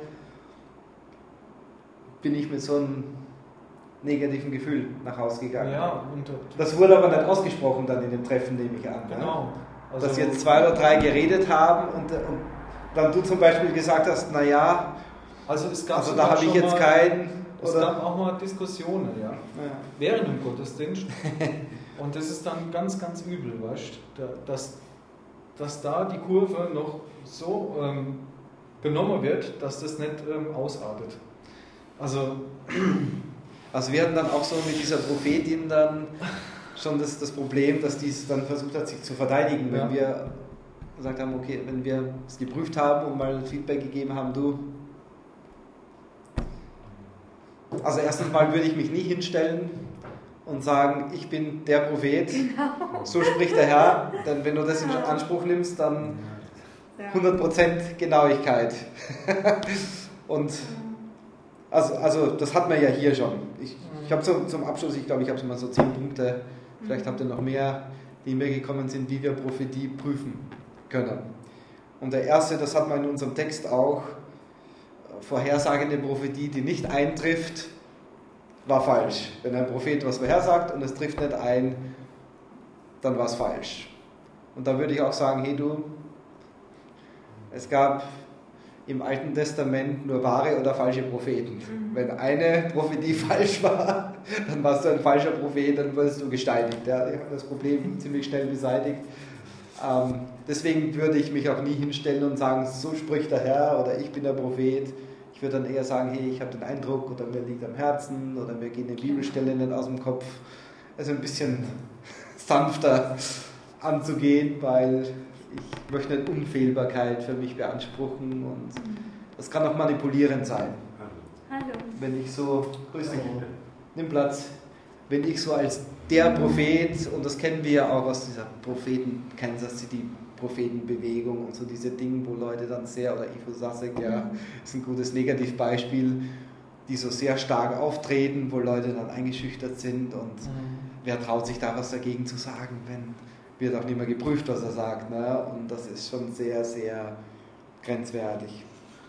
[SPEAKER 1] bin ich mit so einem negativen Gefühl nach Hause gegangen.
[SPEAKER 2] Ja,
[SPEAKER 1] das wurde aber nicht ausgesprochen dann in dem Treffen, nehme ich an.
[SPEAKER 2] Genau.
[SPEAKER 1] Ja? Also dass jetzt 2 oder 3 geredet haben und dann du zum Beispiel gesagt hast, naja,
[SPEAKER 2] also
[SPEAKER 1] da habe ich jetzt keinen...
[SPEAKER 2] Es gab auch mal Diskussionen, ja. Während dem Gottesdienst. Und das ist dann ganz, ganz übel, weißt du, dass da die Kurve noch so genommen wird, dass das nicht ausartet. Also
[SPEAKER 1] wir hatten dann auch so mit dieser Prophetin dann schon das Problem, dass die es dann versucht hat, sich zu verteidigen, wenn wir gesagt haben, okay, wenn wir es geprüft haben und mal Feedback gegeben haben, also erstens mal würde ich mich nie hinstellen und sagen, ich bin der Prophet, so spricht der Herr, denn wenn du das in Anspruch nimmst, dann 100% Genauigkeit. Und also das hat man ja hier schon. Ich habe zum Abschluss, ich glaube, ich habe mal so 10 Punkte, vielleicht habt ihr noch mehr, die mir gekommen sind, wie wir Prophetie prüfen können. Und der erste, das hat man in unserem Text auch, vorhersagende Prophetie, die nicht eintrifft, war falsch. Wenn ein Prophet was vorhersagt und es trifft nicht ein, dann war es falsch. Und da würde ich auch sagen, hey du, es gab im Alten Testament nur wahre oder falsche Propheten. Wenn eine Prophetie falsch war, dann warst du ein falscher Prophet, dann wurdest du gesteinigt. Ja, ich habe das Problem ziemlich schnell beseitigt. Deswegen würde ich mich auch nie hinstellen und sagen, so spricht der Herr oder ich bin der Prophet. Ich würde dann eher sagen, hey, ich habe den Eindruck oder mir liegt am Herzen oder mir geht eine Bibelstelle nicht aus dem Kopf. Also ein bisschen sanfter anzugehen, weil ich möchte nicht Unfehlbarkeit für mich beanspruchen und das kann auch manipulierend sein.
[SPEAKER 4] Hallo.
[SPEAKER 1] Wenn ich so, grüß dich, nimm Platz, wenn ich so als der Prophet, und das kennen wir ja auch aus dieser Propheten, kennen das die Prophetenbewegung und so diese Dinge, wo Leute dann sehr, oder Ivo Sasek, ja, ist ein gutes Negativbeispiel, die so sehr stark auftreten, wo Leute dann eingeschüchtert sind und wer traut sich da was dagegen zu sagen, wenn wird auch nicht mehr geprüft, was er sagt, ne? Und das ist schon sehr, sehr grenzwertig.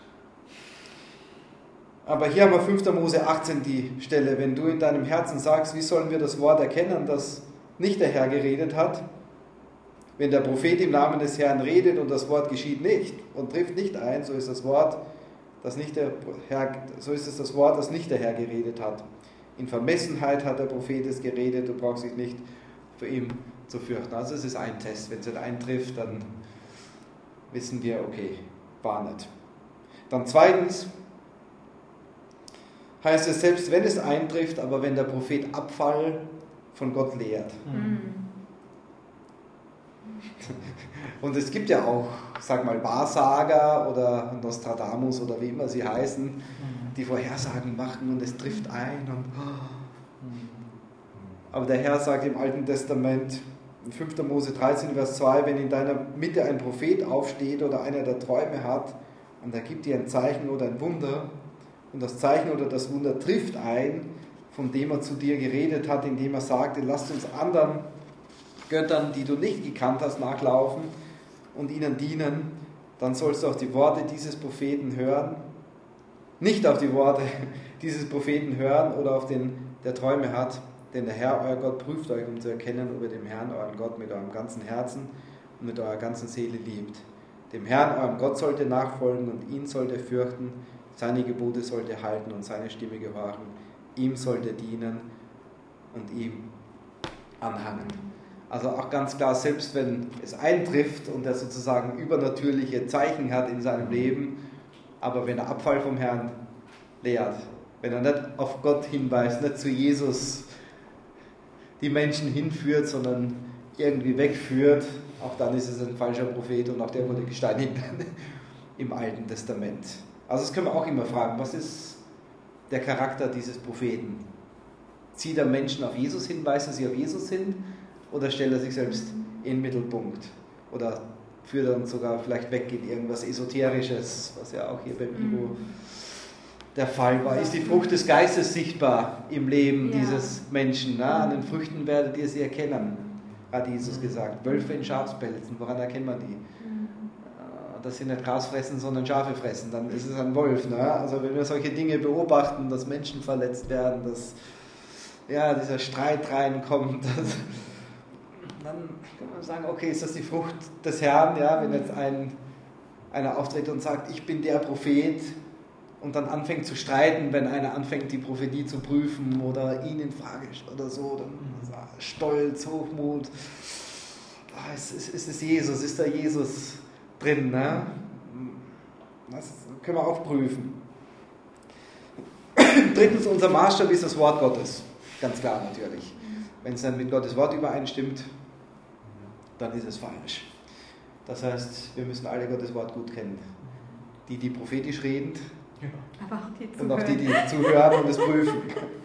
[SPEAKER 1] Aber hier haben wir 5. Mose 18 die Stelle, wenn du in deinem Herzen sagst, wie sollen wir das Wort erkennen, das nicht der Herr geredet hat? Wenn der Prophet im Namen des Herrn redet und das Wort geschieht nicht und trifft nicht ein, so ist das Wort, das nicht der Herr, so ist es das Wort, das nicht der Herr geredet hat. In Vermessenheit hat der Prophet es geredet, du brauchst dich nicht vor ihm zu fürchten. Also es ist ein Test, wenn es nicht eintrifft, dann wissen wir, okay, war nicht. Dann zweitens heißt es, selbst wenn es eintrifft, aber wenn der Prophet Abfall von Gott lehrt. Und es gibt ja auch, sag mal, Wahrsager oder Nostradamus oder wie immer sie heißen, die Vorhersagen machen und es trifft ein. Aber der Herr sagt im Alten Testament, in 5. Mose 13, Vers 2, wenn in deiner Mitte ein Prophet aufsteht oder einer, der Träume hat, und er gibt dir ein Zeichen oder ein Wunder, und das Zeichen oder das Wunder trifft ein, von dem er zu dir geredet hat, indem er sagte, lasst uns anderen Göttern, die du nicht gekannt hast, nachlaufen und ihnen dienen, dann sollst du auf die Worte dieses Propheten hören, nicht auf die Worte dieses Propheten hören oder auf den, der Träume hat, denn der Herr, euer Gott, prüft euch, um zu erkennen, ob ihr dem Herrn, euren Gott, mit eurem ganzen Herzen und mit eurer ganzen Seele liebt. Dem Herrn, eurem Gott, sollt ihr nachfolgen und ihn sollt ihr fürchten, seine Gebote sollt ihr halten und seine Stimme gehorchen, ihm sollt ihr dienen und ihm anhangen. Also auch ganz klar, selbst wenn es eintrifft und er sozusagen übernatürliche Zeichen hat in seinem Leben, aber wenn er Abfall vom Herrn lehrt, wenn er nicht auf Gott hinweist, nicht zu Jesus die Menschen hinführt, sondern irgendwie wegführt, auch dann ist es ein falscher Prophet und auch der wurde gesteinigt im Alten Testament. Also das können wir auch immer fragen, was ist der Charakter dieses Propheten? Zieht er Menschen auf Jesus hin, weist er sie auf Jesus hin oder stellt er sich selbst in den Mittelpunkt? Oder führt er uns sogar vielleicht weg in irgendwas Esoterisches, was ja auch hier beim Ivo der Fall war. Ist die Frucht des Geistes sichtbar im Leben dieses Menschen? Na, an den Früchten werdet ihr sie erkennen, hat Jesus gesagt. Wölfe in Schafspelzen, woran erkennt man die? Dass sie nicht Gras fressen, sondern Schafe fressen, dann ist es ein Wolf. Ne? Also wenn wir solche Dinge beobachten, dass Menschen verletzt werden, dass dieser Streit reinkommt, dann kann man sagen, okay, ist das die Frucht des Herrn? Ja? Wenn jetzt einer auftritt und sagt, ich bin der Prophet und dann anfängt zu streiten, wenn einer anfängt, die Prophetie zu prüfen oder ihn in Frage oder so, dann Stolz, Hochmut, ist es Jesus, ist da Jesus drin, ne? Das können wir auch prüfen. Drittens, unser Maßstab ist das Wort Gottes. Ganz klar natürlich. Wenn es dann mit Gottes Wort übereinstimmt, dann ist es falsch. Das heißt, wir müssen alle Gottes Wort gut kennen. Die prophetisch reden
[SPEAKER 4] aber auch die
[SPEAKER 1] und auch die zuhören und es prüfen.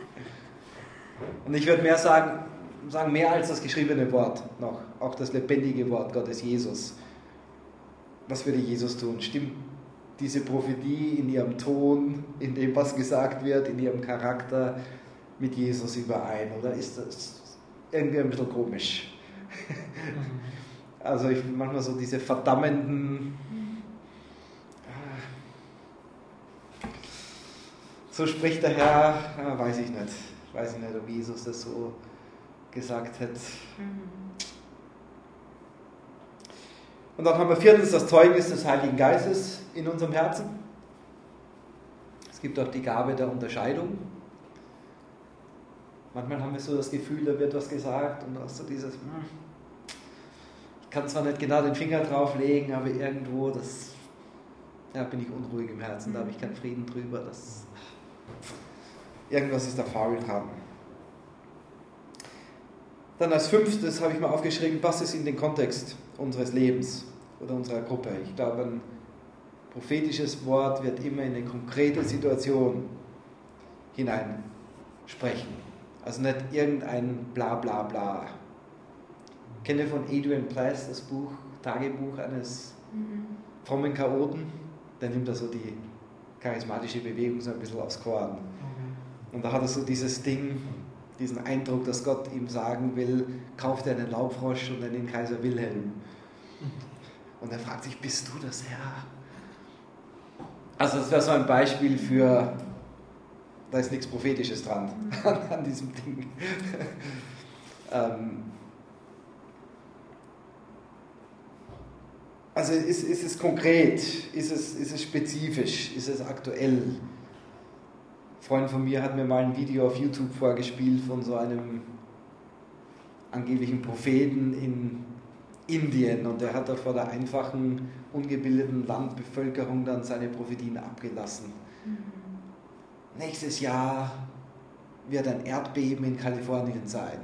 [SPEAKER 1] Und ich würde mehr sagen, mehr als das geschriebene Wort noch, auch das lebendige Wort Gottes, Jesus. Was würde Jesus tun? Stimmt diese Prophetie in ihrem Ton, in dem, was gesagt wird, in ihrem Charakter mit Jesus überein? Oder ist das irgendwie ein bisschen komisch? Also manchmal so diese verdammenden, so spricht der Herr, weiß ich nicht. Weiß ich nicht, ob Jesus das so gesagt hat. Und dann haben wir viertens das Zeugnis des Heiligen Geistes in unserem Herzen. Es gibt auch die Gabe der Unterscheidung. Manchmal haben wir so das Gefühl, da wird was gesagt und auch so dieses, ich kann zwar nicht genau den Finger drauflegen, aber irgendwo, bin ich unruhig im Herzen, da habe ich keinen Frieden drüber. Irgendwas ist da faul dran. Dann als fünftes habe ich mal aufgeschrieben, was ist in den Kontext unseres Lebens oder unserer Gruppe. Ich glaube, ein prophetisches Wort wird immer in eine konkrete Situation hineinsprechen. Also nicht irgendein bla bla bla. Ich kenne von Adrian Price das Buch Tagebuch eines frommen Chaoten, der nimmt da so die charismatische Bewegung so ein bisschen aufs Korn. Und da hat er so dieses Ding, diesen Eindruck, dass Gott ihm sagen will, kauf dir einen Laubfrosch und einen Kaiser Wilhelm. Und er fragt sich, bist du das Herr? Also das wäre so ein Beispiel für, da ist nichts Prophetisches dran, an diesem Ding. Also ist es konkret, ist es spezifisch, ist es aktuell? Ein Freund von mir hat mir mal ein Video auf YouTube vorgespielt von so einem angeblichen Propheten in Indien, und der hat da vor der einfachen, ungebildeten Landbevölkerung dann seine Prophetien abgelassen. Nächstes Jahr wird ein Erdbeben in Kalifornien sein.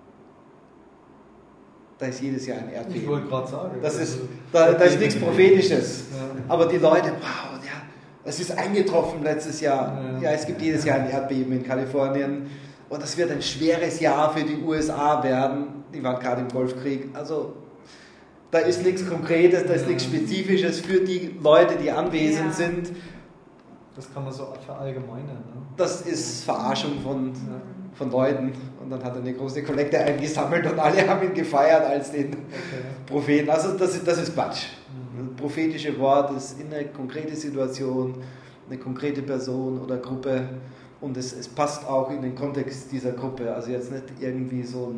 [SPEAKER 1] Da ist jedes Jahr ein Erdbeben.
[SPEAKER 2] Ich wollte gerade sagen.
[SPEAKER 1] Da ist nichts Prophetisches. Ja. Aber die Leute, wow, ja, es ist eingetroffen letztes Jahr. Ja, es gibt jedes Jahr ein Erdbeben in Kalifornien. Und das wird ein schweres Jahr für die USA werden. Die waren gerade im Golfkrieg. Also da ist nichts Konkretes, da ist nichts Spezifisches für die Leute, die anwesend sind.
[SPEAKER 2] Das kann man so verallgemeinern. Ne?
[SPEAKER 1] Das ist Verarschung von Leuten. Und dann hat er eine große Kollekte eingesammelt und alle haben ihn gefeiert als den Propheten. Also das ist Quatsch. Das prophetische Wort ist in eine konkrete Situation, eine konkrete Person oder Gruppe, und es passt auch in den Kontext dieser Gruppe. Also jetzt nicht irgendwie so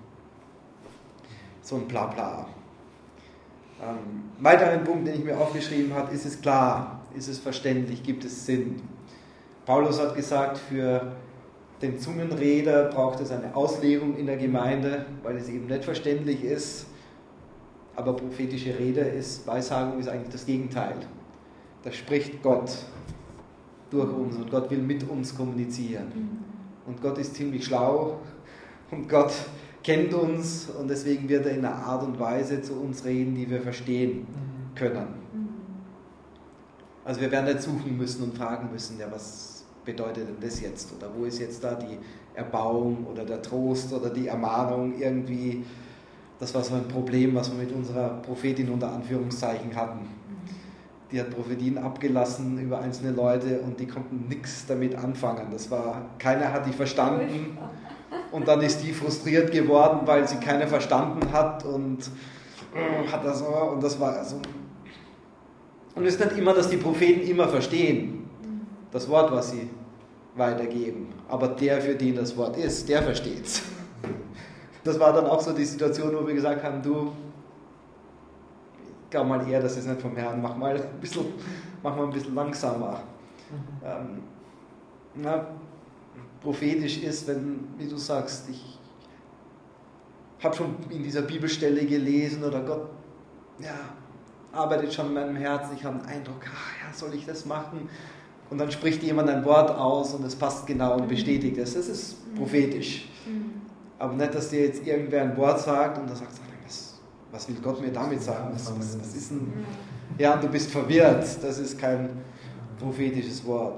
[SPEAKER 1] ein Blabla. Weiteren Punkt, den ich mir aufgeschrieben habe, ist es klar, ist es verständlich, gibt es Sinn. Paulus hat gesagt, für den Zungenreder braucht es eine Auslegung in der Gemeinde, weil es eben nicht verständlich ist. Aber prophetische Rede Weissagung ist eigentlich das Gegenteil. Da spricht Gott durch uns und Gott will mit uns kommunizieren. Und Gott ist ziemlich schlau und Gott kennt uns, und deswegen wird er in einer Art und Weise zu uns reden, die wir verstehen können. Also wir werden nicht suchen müssen und fragen müssen, ja, was bedeutet denn das jetzt? Oder wo ist jetzt da die Erbauung oder der Trost oder die Ermahnung? Irgendwie, das war so ein Problem, was wir mit unserer Prophetin unter Anführungszeichen hatten. Die hat Prophetien abgelassen über einzelne Leute und die konnten nichts damit anfangen. Keiner hat die verstanden. Und dann ist die frustriert geworden, weil sie keiner verstanden hat und das war so. Und es ist nicht immer, dass die Propheten immer verstehen, das Wort, was sie weitergeben. Aber der, für den das Wort ist, der versteht es. Das war dann auch so die Situation, wo wir gesagt haben, du, ich glaube mal eher, das ist nicht vom Herrn, mach mal ein bisschen langsamer. Prophetisch ist, wenn, wie du sagst, ich habe schon in dieser Bibelstelle gelesen oder Gott arbeitet schon in meinem Herzen, ich habe den Eindruck, soll ich das machen? Und dann spricht jemand ein Wort aus und es passt genau und bestätigt es. Das ist prophetisch. Aber nicht, dass dir jetzt irgendwer ein Wort sagt und dann sagst du, was will Gott mir damit sagen? Was ist denn? Ja, und du bist verwirrt. Das ist kein prophetisches Wort.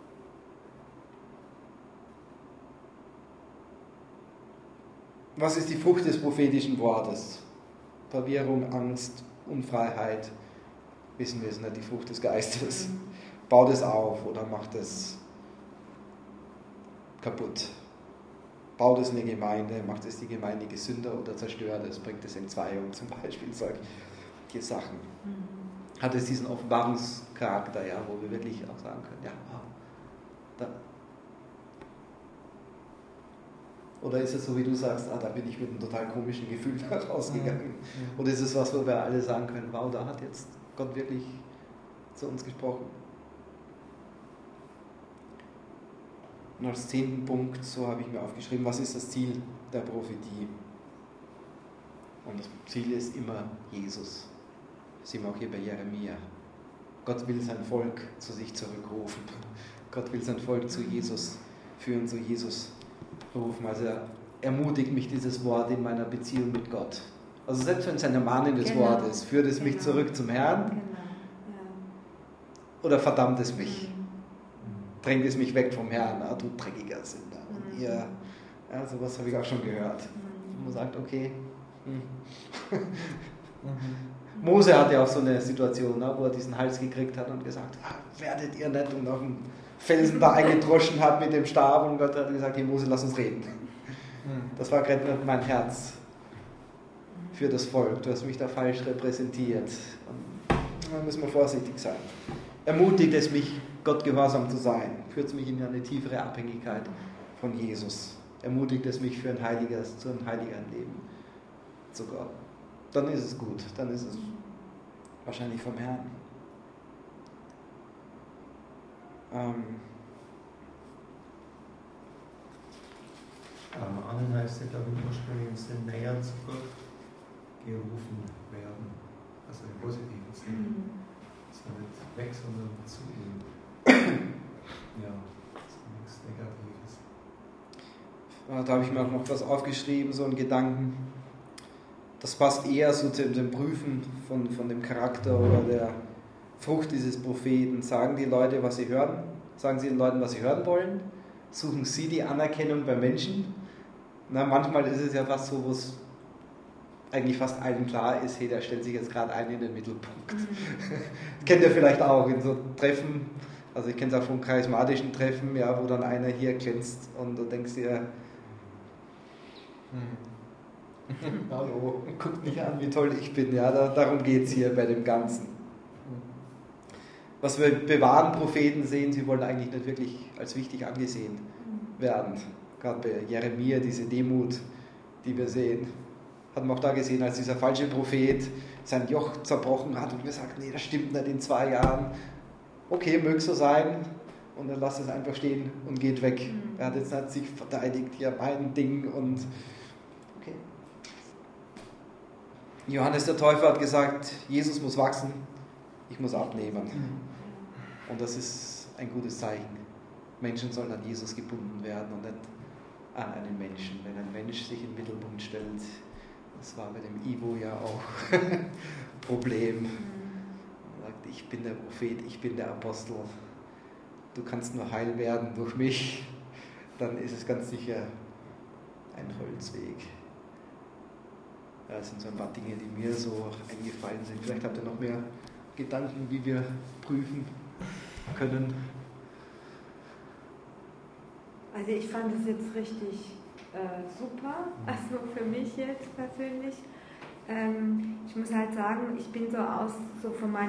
[SPEAKER 1] Was ist die Frucht des prophetischen Wortes? Verwirrung, Angst, Unfreiheit. Wissen wir es nicht, die Frucht des Geistes. Baut es auf oder macht es kaputt. Baut es eine Gemeinde, macht es die Gemeinde gesünder oder zerstört es, bringt es Entzweiung zum Beispiel, solche Sachen. Hat es diesen Offenbarungscharakter, wo wir wirklich auch sagen können, oder ist es so, wie du sagst, da bin ich mit einem total komischen Gefühl rausgegangen. Oder ist es was, wo wir alle sagen können, wow, da hat jetzt Gott wirklich zu uns gesprochen. Und als 10. Punkt, so habe ich mir aufgeschrieben, was ist das Ziel der Prophetie? Und das Ziel ist immer Jesus. Das sehen wir auch hier bei Jeremia. Gott will sein Volk zu sich zurückrufen. Gott will sein Volk zu Jesus führen, zu Jesus rufen. Also er ermutigt mich, dieses Wort in meiner Beziehung mit Gott. Also selbst wenn es ein ermahnendes Wort ist, führt es mich zurück zum Herrn oder verdammt es mich? Drängt es mich weg vom Herrn, du dreckiger Sünder. Und ihr, sowas habe ich auch schon gehört. Man sagt, okay, Mose hatte auch so eine Situation, ne, wo er diesen Hals gekriegt hat und gesagt, werdet ihr nicht, und auf dem Felsen da eingedroschen hat mit dem Stab, und Gott hat gesagt, hey Mose, lass uns reden. Das war gerade mein Herz für das Volk. Du hast mich da falsch repräsentiert. Und da müssen wir vorsichtig sein. Ermutigt es mich, Gott gehorsam zu sein. Führt es mich in eine tiefere Abhängigkeit von Jesus. Ermutigt es mich zu einem heiligeren Leben zu Gott. Dann ist es gut. Dann ist es wahrscheinlich vom Herrn.
[SPEAKER 3] Ermahnen heißt ja, glaube ich, ursprünglich sind näher zu Gott gerufen werden. Also im positiven Sinne. Also nicht weg, sondern zu ihm. Ja, das ist nichts Negatives.
[SPEAKER 1] Da habe ich mir auch noch was aufgeschrieben, so einen Gedanken. Das passt eher so zu dem Prüfen von dem Charakter oder der Frucht dieses Propheten. Sagen die Leute, was sie hören? Sagen sie den Leuten, was sie hören wollen? Suchen sie die Anerkennung bei Menschen? Manchmal ist es ja fast so, wo es eigentlich fast allen klar ist, hey, der stellt sich jetzt gerade ein in den Mittelpunkt. Das kennt ihr vielleicht auch in so Treffen, also ich kenne es auch von charismatischen Treffen, ja, wo dann einer hier glänzt und du denkst dir, hallo, guckt mich an, wie toll ich bin, ja, darum geht es hier bei dem Ganzen. Was wir bei wahren Propheten sehen, sie wollen eigentlich nicht wirklich als wichtig angesehen werden. Gerade bei Jeremia, diese Demut, die wir sehen, hatten wir auch da gesehen, als dieser falsche Prophet sein Joch zerbrochen hat und gesagt, nee, das stimmt nicht in 2 Jahren. Okay, möge so sein. Und dann lasst es einfach stehen und geht weg. Er hat jetzt nicht sich verteidigt, ja, mein Ding und okay. Johannes der Täufer hat gesagt, Jesus muss wachsen, ich muss abnehmen. Und das ist ein gutes Zeichen. Menschen sollen an Jesus gebunden werden und nicht an einen Menschen. Wenn ein Mensch sich in den Mittelpunkt stellt, das war bei dem Ivo ja auch Problem. Er sagt, ich bin der Prophet, ich bin der Apostel. Du kannst nur heil werden durch mich. Dann ist es ganz sicher ein Holzweg. Ja, das sind so ein paar Dinge, die mir so eingefallen sind. Vielleicht habt ihr noch mehr Gedanken, wie wir prüfen können.
[SPEAKER 4] Also ich fand es jetzt richtig super, also für mich jetzt persönlich. Ich muss halt sagen, ich bin so von meinem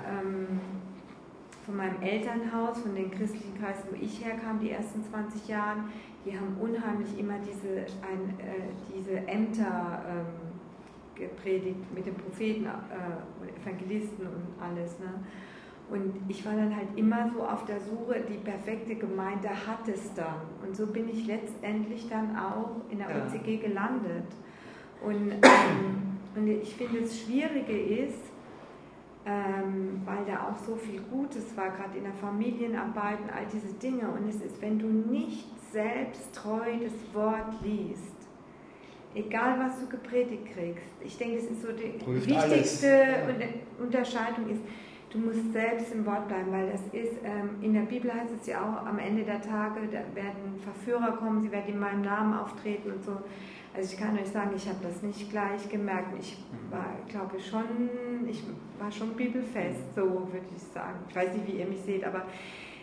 [SPEAKER 4] Elternhaus, von den christlichen Kreisen, wo ich herkam, die ersten 20 Jahre, die haben unheimlich immer diese Ämter gepredigt mit den Propheten, Evangelisten und alles. Ne? Und ich war dann halt immer so auf der Suche, die perfekte Gemeinde hat es dann. Und so bin ich letztendlich dann auch in der OCG gelandet. Und ich finde, das Schwierige ist, weil da auch so viel Gutes war, gerade in der Familienarbeit und all diese Dinge. Und es ist, wenn du nicht selbst treu das Wort liest, egal was du gepredigt kriegst, ich denke, das ist so die wichtigste Unterscheidung ist, du musst selbst im Wort bleiben, weil das ist, in der Bibel heißt es ja auch, am Ende der Tage, da werden Verführer kommen, sie werden in meinem Namen auftreten und so. Also ich kann euch sagen, ich habe das nicht gleich gemerkt. Ich war schon bibelfest, so würde ich sagen. Ich weiß nicht, wie ihr mich seht, aber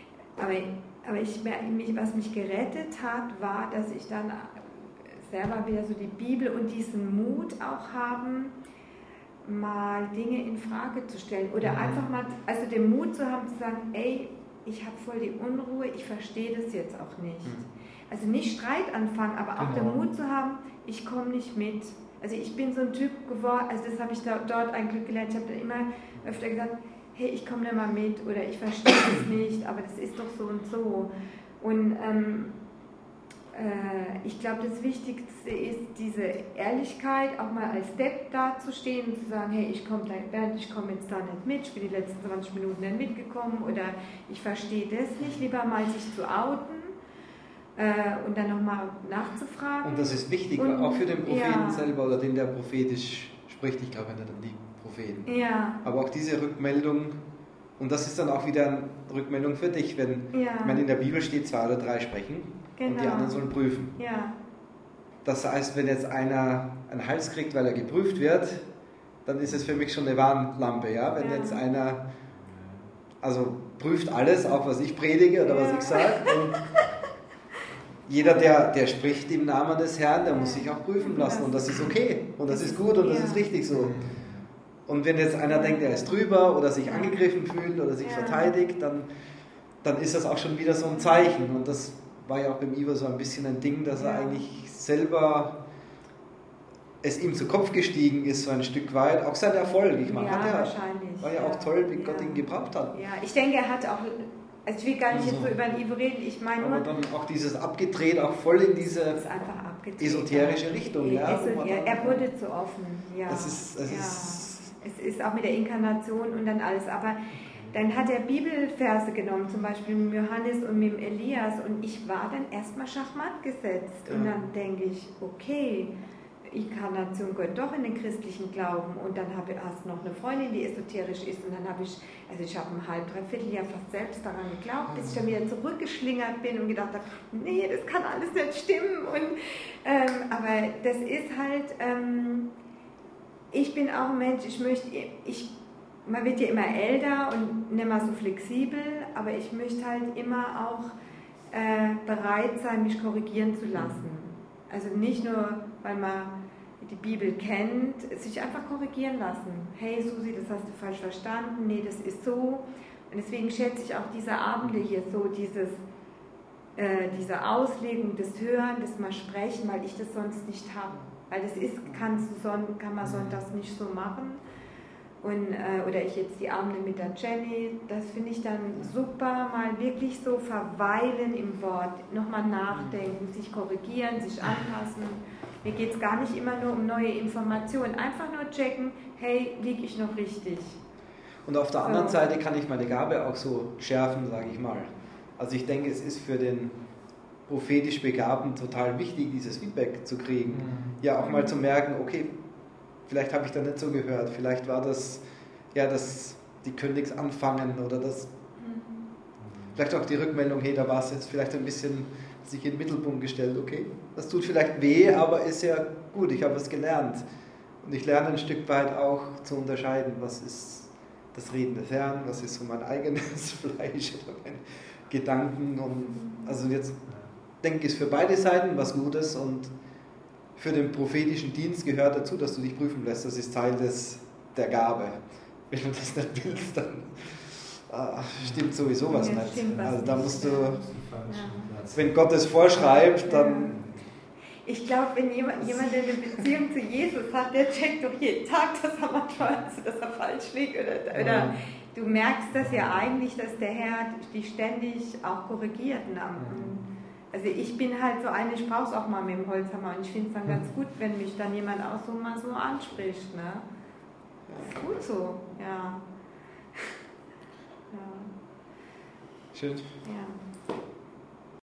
[SPEAKER 4] was mich gerettet hat, war, dass ich dann selber wieder so die Bibel und diesen Mut auch haben, mal Dinge in Frage zu stellen oder einfach mal, also den Mut zu haben, zu sagen, ey, ich habe voll die Unruhe, ich verstehe das jetzt auch nicht. Also nicht Streit anfangen, aber auch den Mut zu haben, ich komme nicht mit. Also ich bin so ein Typ geworden, also das habe ich dort eigentlich gelernt, ich habe dann immer öfter gesagt, hey, ich komme da mal mit oder ich verstehe das nicht, aber das ist doch so und so. Und ich glaube, das Wichtigste ist diese Ehrlichkeit, auch mal als Depp dazustehen und zu sagen, hey, ich komme jetzt da nicht mit, ich bin die letzten 20 Minuten nicht mitgekommen oder ich verstehe das nicht, lieber mal sich zu outen und dann nochmal nachzufragen.
[SPEAKER 1] Und das ist wichtig, auch für den Propheten selber oder den, der prophetisch spricht, ich glaube nicht an die Propheten.
[SPEAKER 4] Ja.
[SPEAKER 1] Aber auch diese Rückmeldung, und das ist dann auch wieder eine Rückmeldung für dich, wenn in der Bibel steht, 2 oder 3 sprechen. Genau. Und die anderen sollen prüfen.
[SPEAKER 4] Ja.
[SPEAKER 1] Das heißt, wenn jetzt einer einen Hals kriegt, weil er geprüft wird, dann ist es für mich schon eine Warnlampe. Ja? Wenn jetzt einer, also prüft alles, auch was ich predige oder was ich sage. Und jeder, der spricht im Namen des Herrn, der muss sich auch prüfen lassen. Und das ist okay. Und das ist gut und das ist richtig so. Und wenn jetzt einer denkt, er ist drüber oder sich angegriffen fühlt oder sich verteidigt, dann ist das auch schon wieder so ein Zeichen. Und das war ja auch beim Ivo so ein bisschen ein Ding, dass er eigentlich selber es ihm zu Kopf gestiegen ist, so ein Stück weit. Auch sein Erfolg. Ich meine, war ja auch toll, wie Gott ihn gebraucht hat.
[SPEAKER 4] Ja, ich denke, er hat auch, also ich will gar nicht jetzt so über den Ivo reden, ich meine nur...
[SPEAKER 1] Aber dann auch dieses abgedreht, auch voll in diese esoterische Richtung. Ja,
[SPEAKER 4] er wurde zu offen, ja. Es ist auch mit der Inkarnation und dann alles, aber dann hat er Bibelverse genommen, zum Beispiel mit Johannes und mit Elias, und ich war dann erstmal schachmatt gesetzt. Und dann denke ich, okay, Inkarnation gehört doch in den christlichen Glauben. Und dann hast du noch eine Freundin, die esoterisch ist, und dann habe ich ein dreiviertel Jahr fast selbst daran geglaubt, bis ich dann wieder zurückgeschlingert bin und gedacht habe, nee, das kann alles nicht stimmen. Und, aber das ist halt, ich bin auch ein Mensch, man wird ja immer älter und nicht mehr so flexibel, aber ich möchte halt immer auch bereit sein, mich korrigieren zu lassen. Also nicht nur, weil man die Bibel kennt, sich einfach korrigieren lassen. Hey Susi, das hast du falsch verstanden, nee, das ist so. Und deswegen schätze ich auch diese Abende hier so, diese Auslegung, das Hören, das mal sprechen, weil ich das sonst nicht habe. Weil das kann man sonntags nicht so machen. Und, oder ich jetzt die Abende mit der Jenny, das finde ich dann super, mal wirklich so verweilen im Wort, nochmal nachdenken, sich korrigieren, sich anpassen. Mir geht es gar nicht immer nur um neue Informationen, einfach nur checken, hey, liege ich noch richtig?
[SPEAKER 1] Und auf der anderen Seite kann ich meine Gabe auch so schärfen, sage ich mal. Also ich denke, es ist für den prophetisch Begabten total wichtig, dieses Feedback zu kriegen. Ja, auch mal zu merken, okay, vielleicht habe ich da nicht so gehört, vielleicht war das, die können nichts anfangen oder das, vielleicht auch die Rückmeldung, hey, da war es jetzt vielleicht ein bisschen sich in den Mittelpunkt gestellt, okay, das tut vielleicht weh, aber ist ja gut, ich habe was gelernt. Und ich lerne ein Stück weit auch zu unterscheiden, was ist das Reden des Herrn, was ist so mein eigenes Fleisch oder meine Gedanken. Und also jetzt denke ich, ist für beide Seiten was Gutes, und für den prophetischen Dienst gehört dazu, dass du dich prüfen lässt. Das ist Teil der Gabe. Wenn du das nicht willst, dann stimmt sowieso was nicht. Also da musst du, wenn Gott es vorschreibt, dann...
[SPEAKER 4] Ich glaube, wenn jemand eine Beziehung zu Jesus hat, der checkt doch jeden Tag, dass er falsch liegt. Oder du merkst das ja eigentlich, dass der Herr dich ständig auch korrigiert. Also ich bin halt so eine, ich brauche es auch mal mit dem Holzhammer, und ich finde es dann ganz gut, wenn mich dann jemand auch so mal so anspricht. Ne? Ist gut so, ja.
[SPEAKER 1] Schön.
[SPEAKER 4] Ja.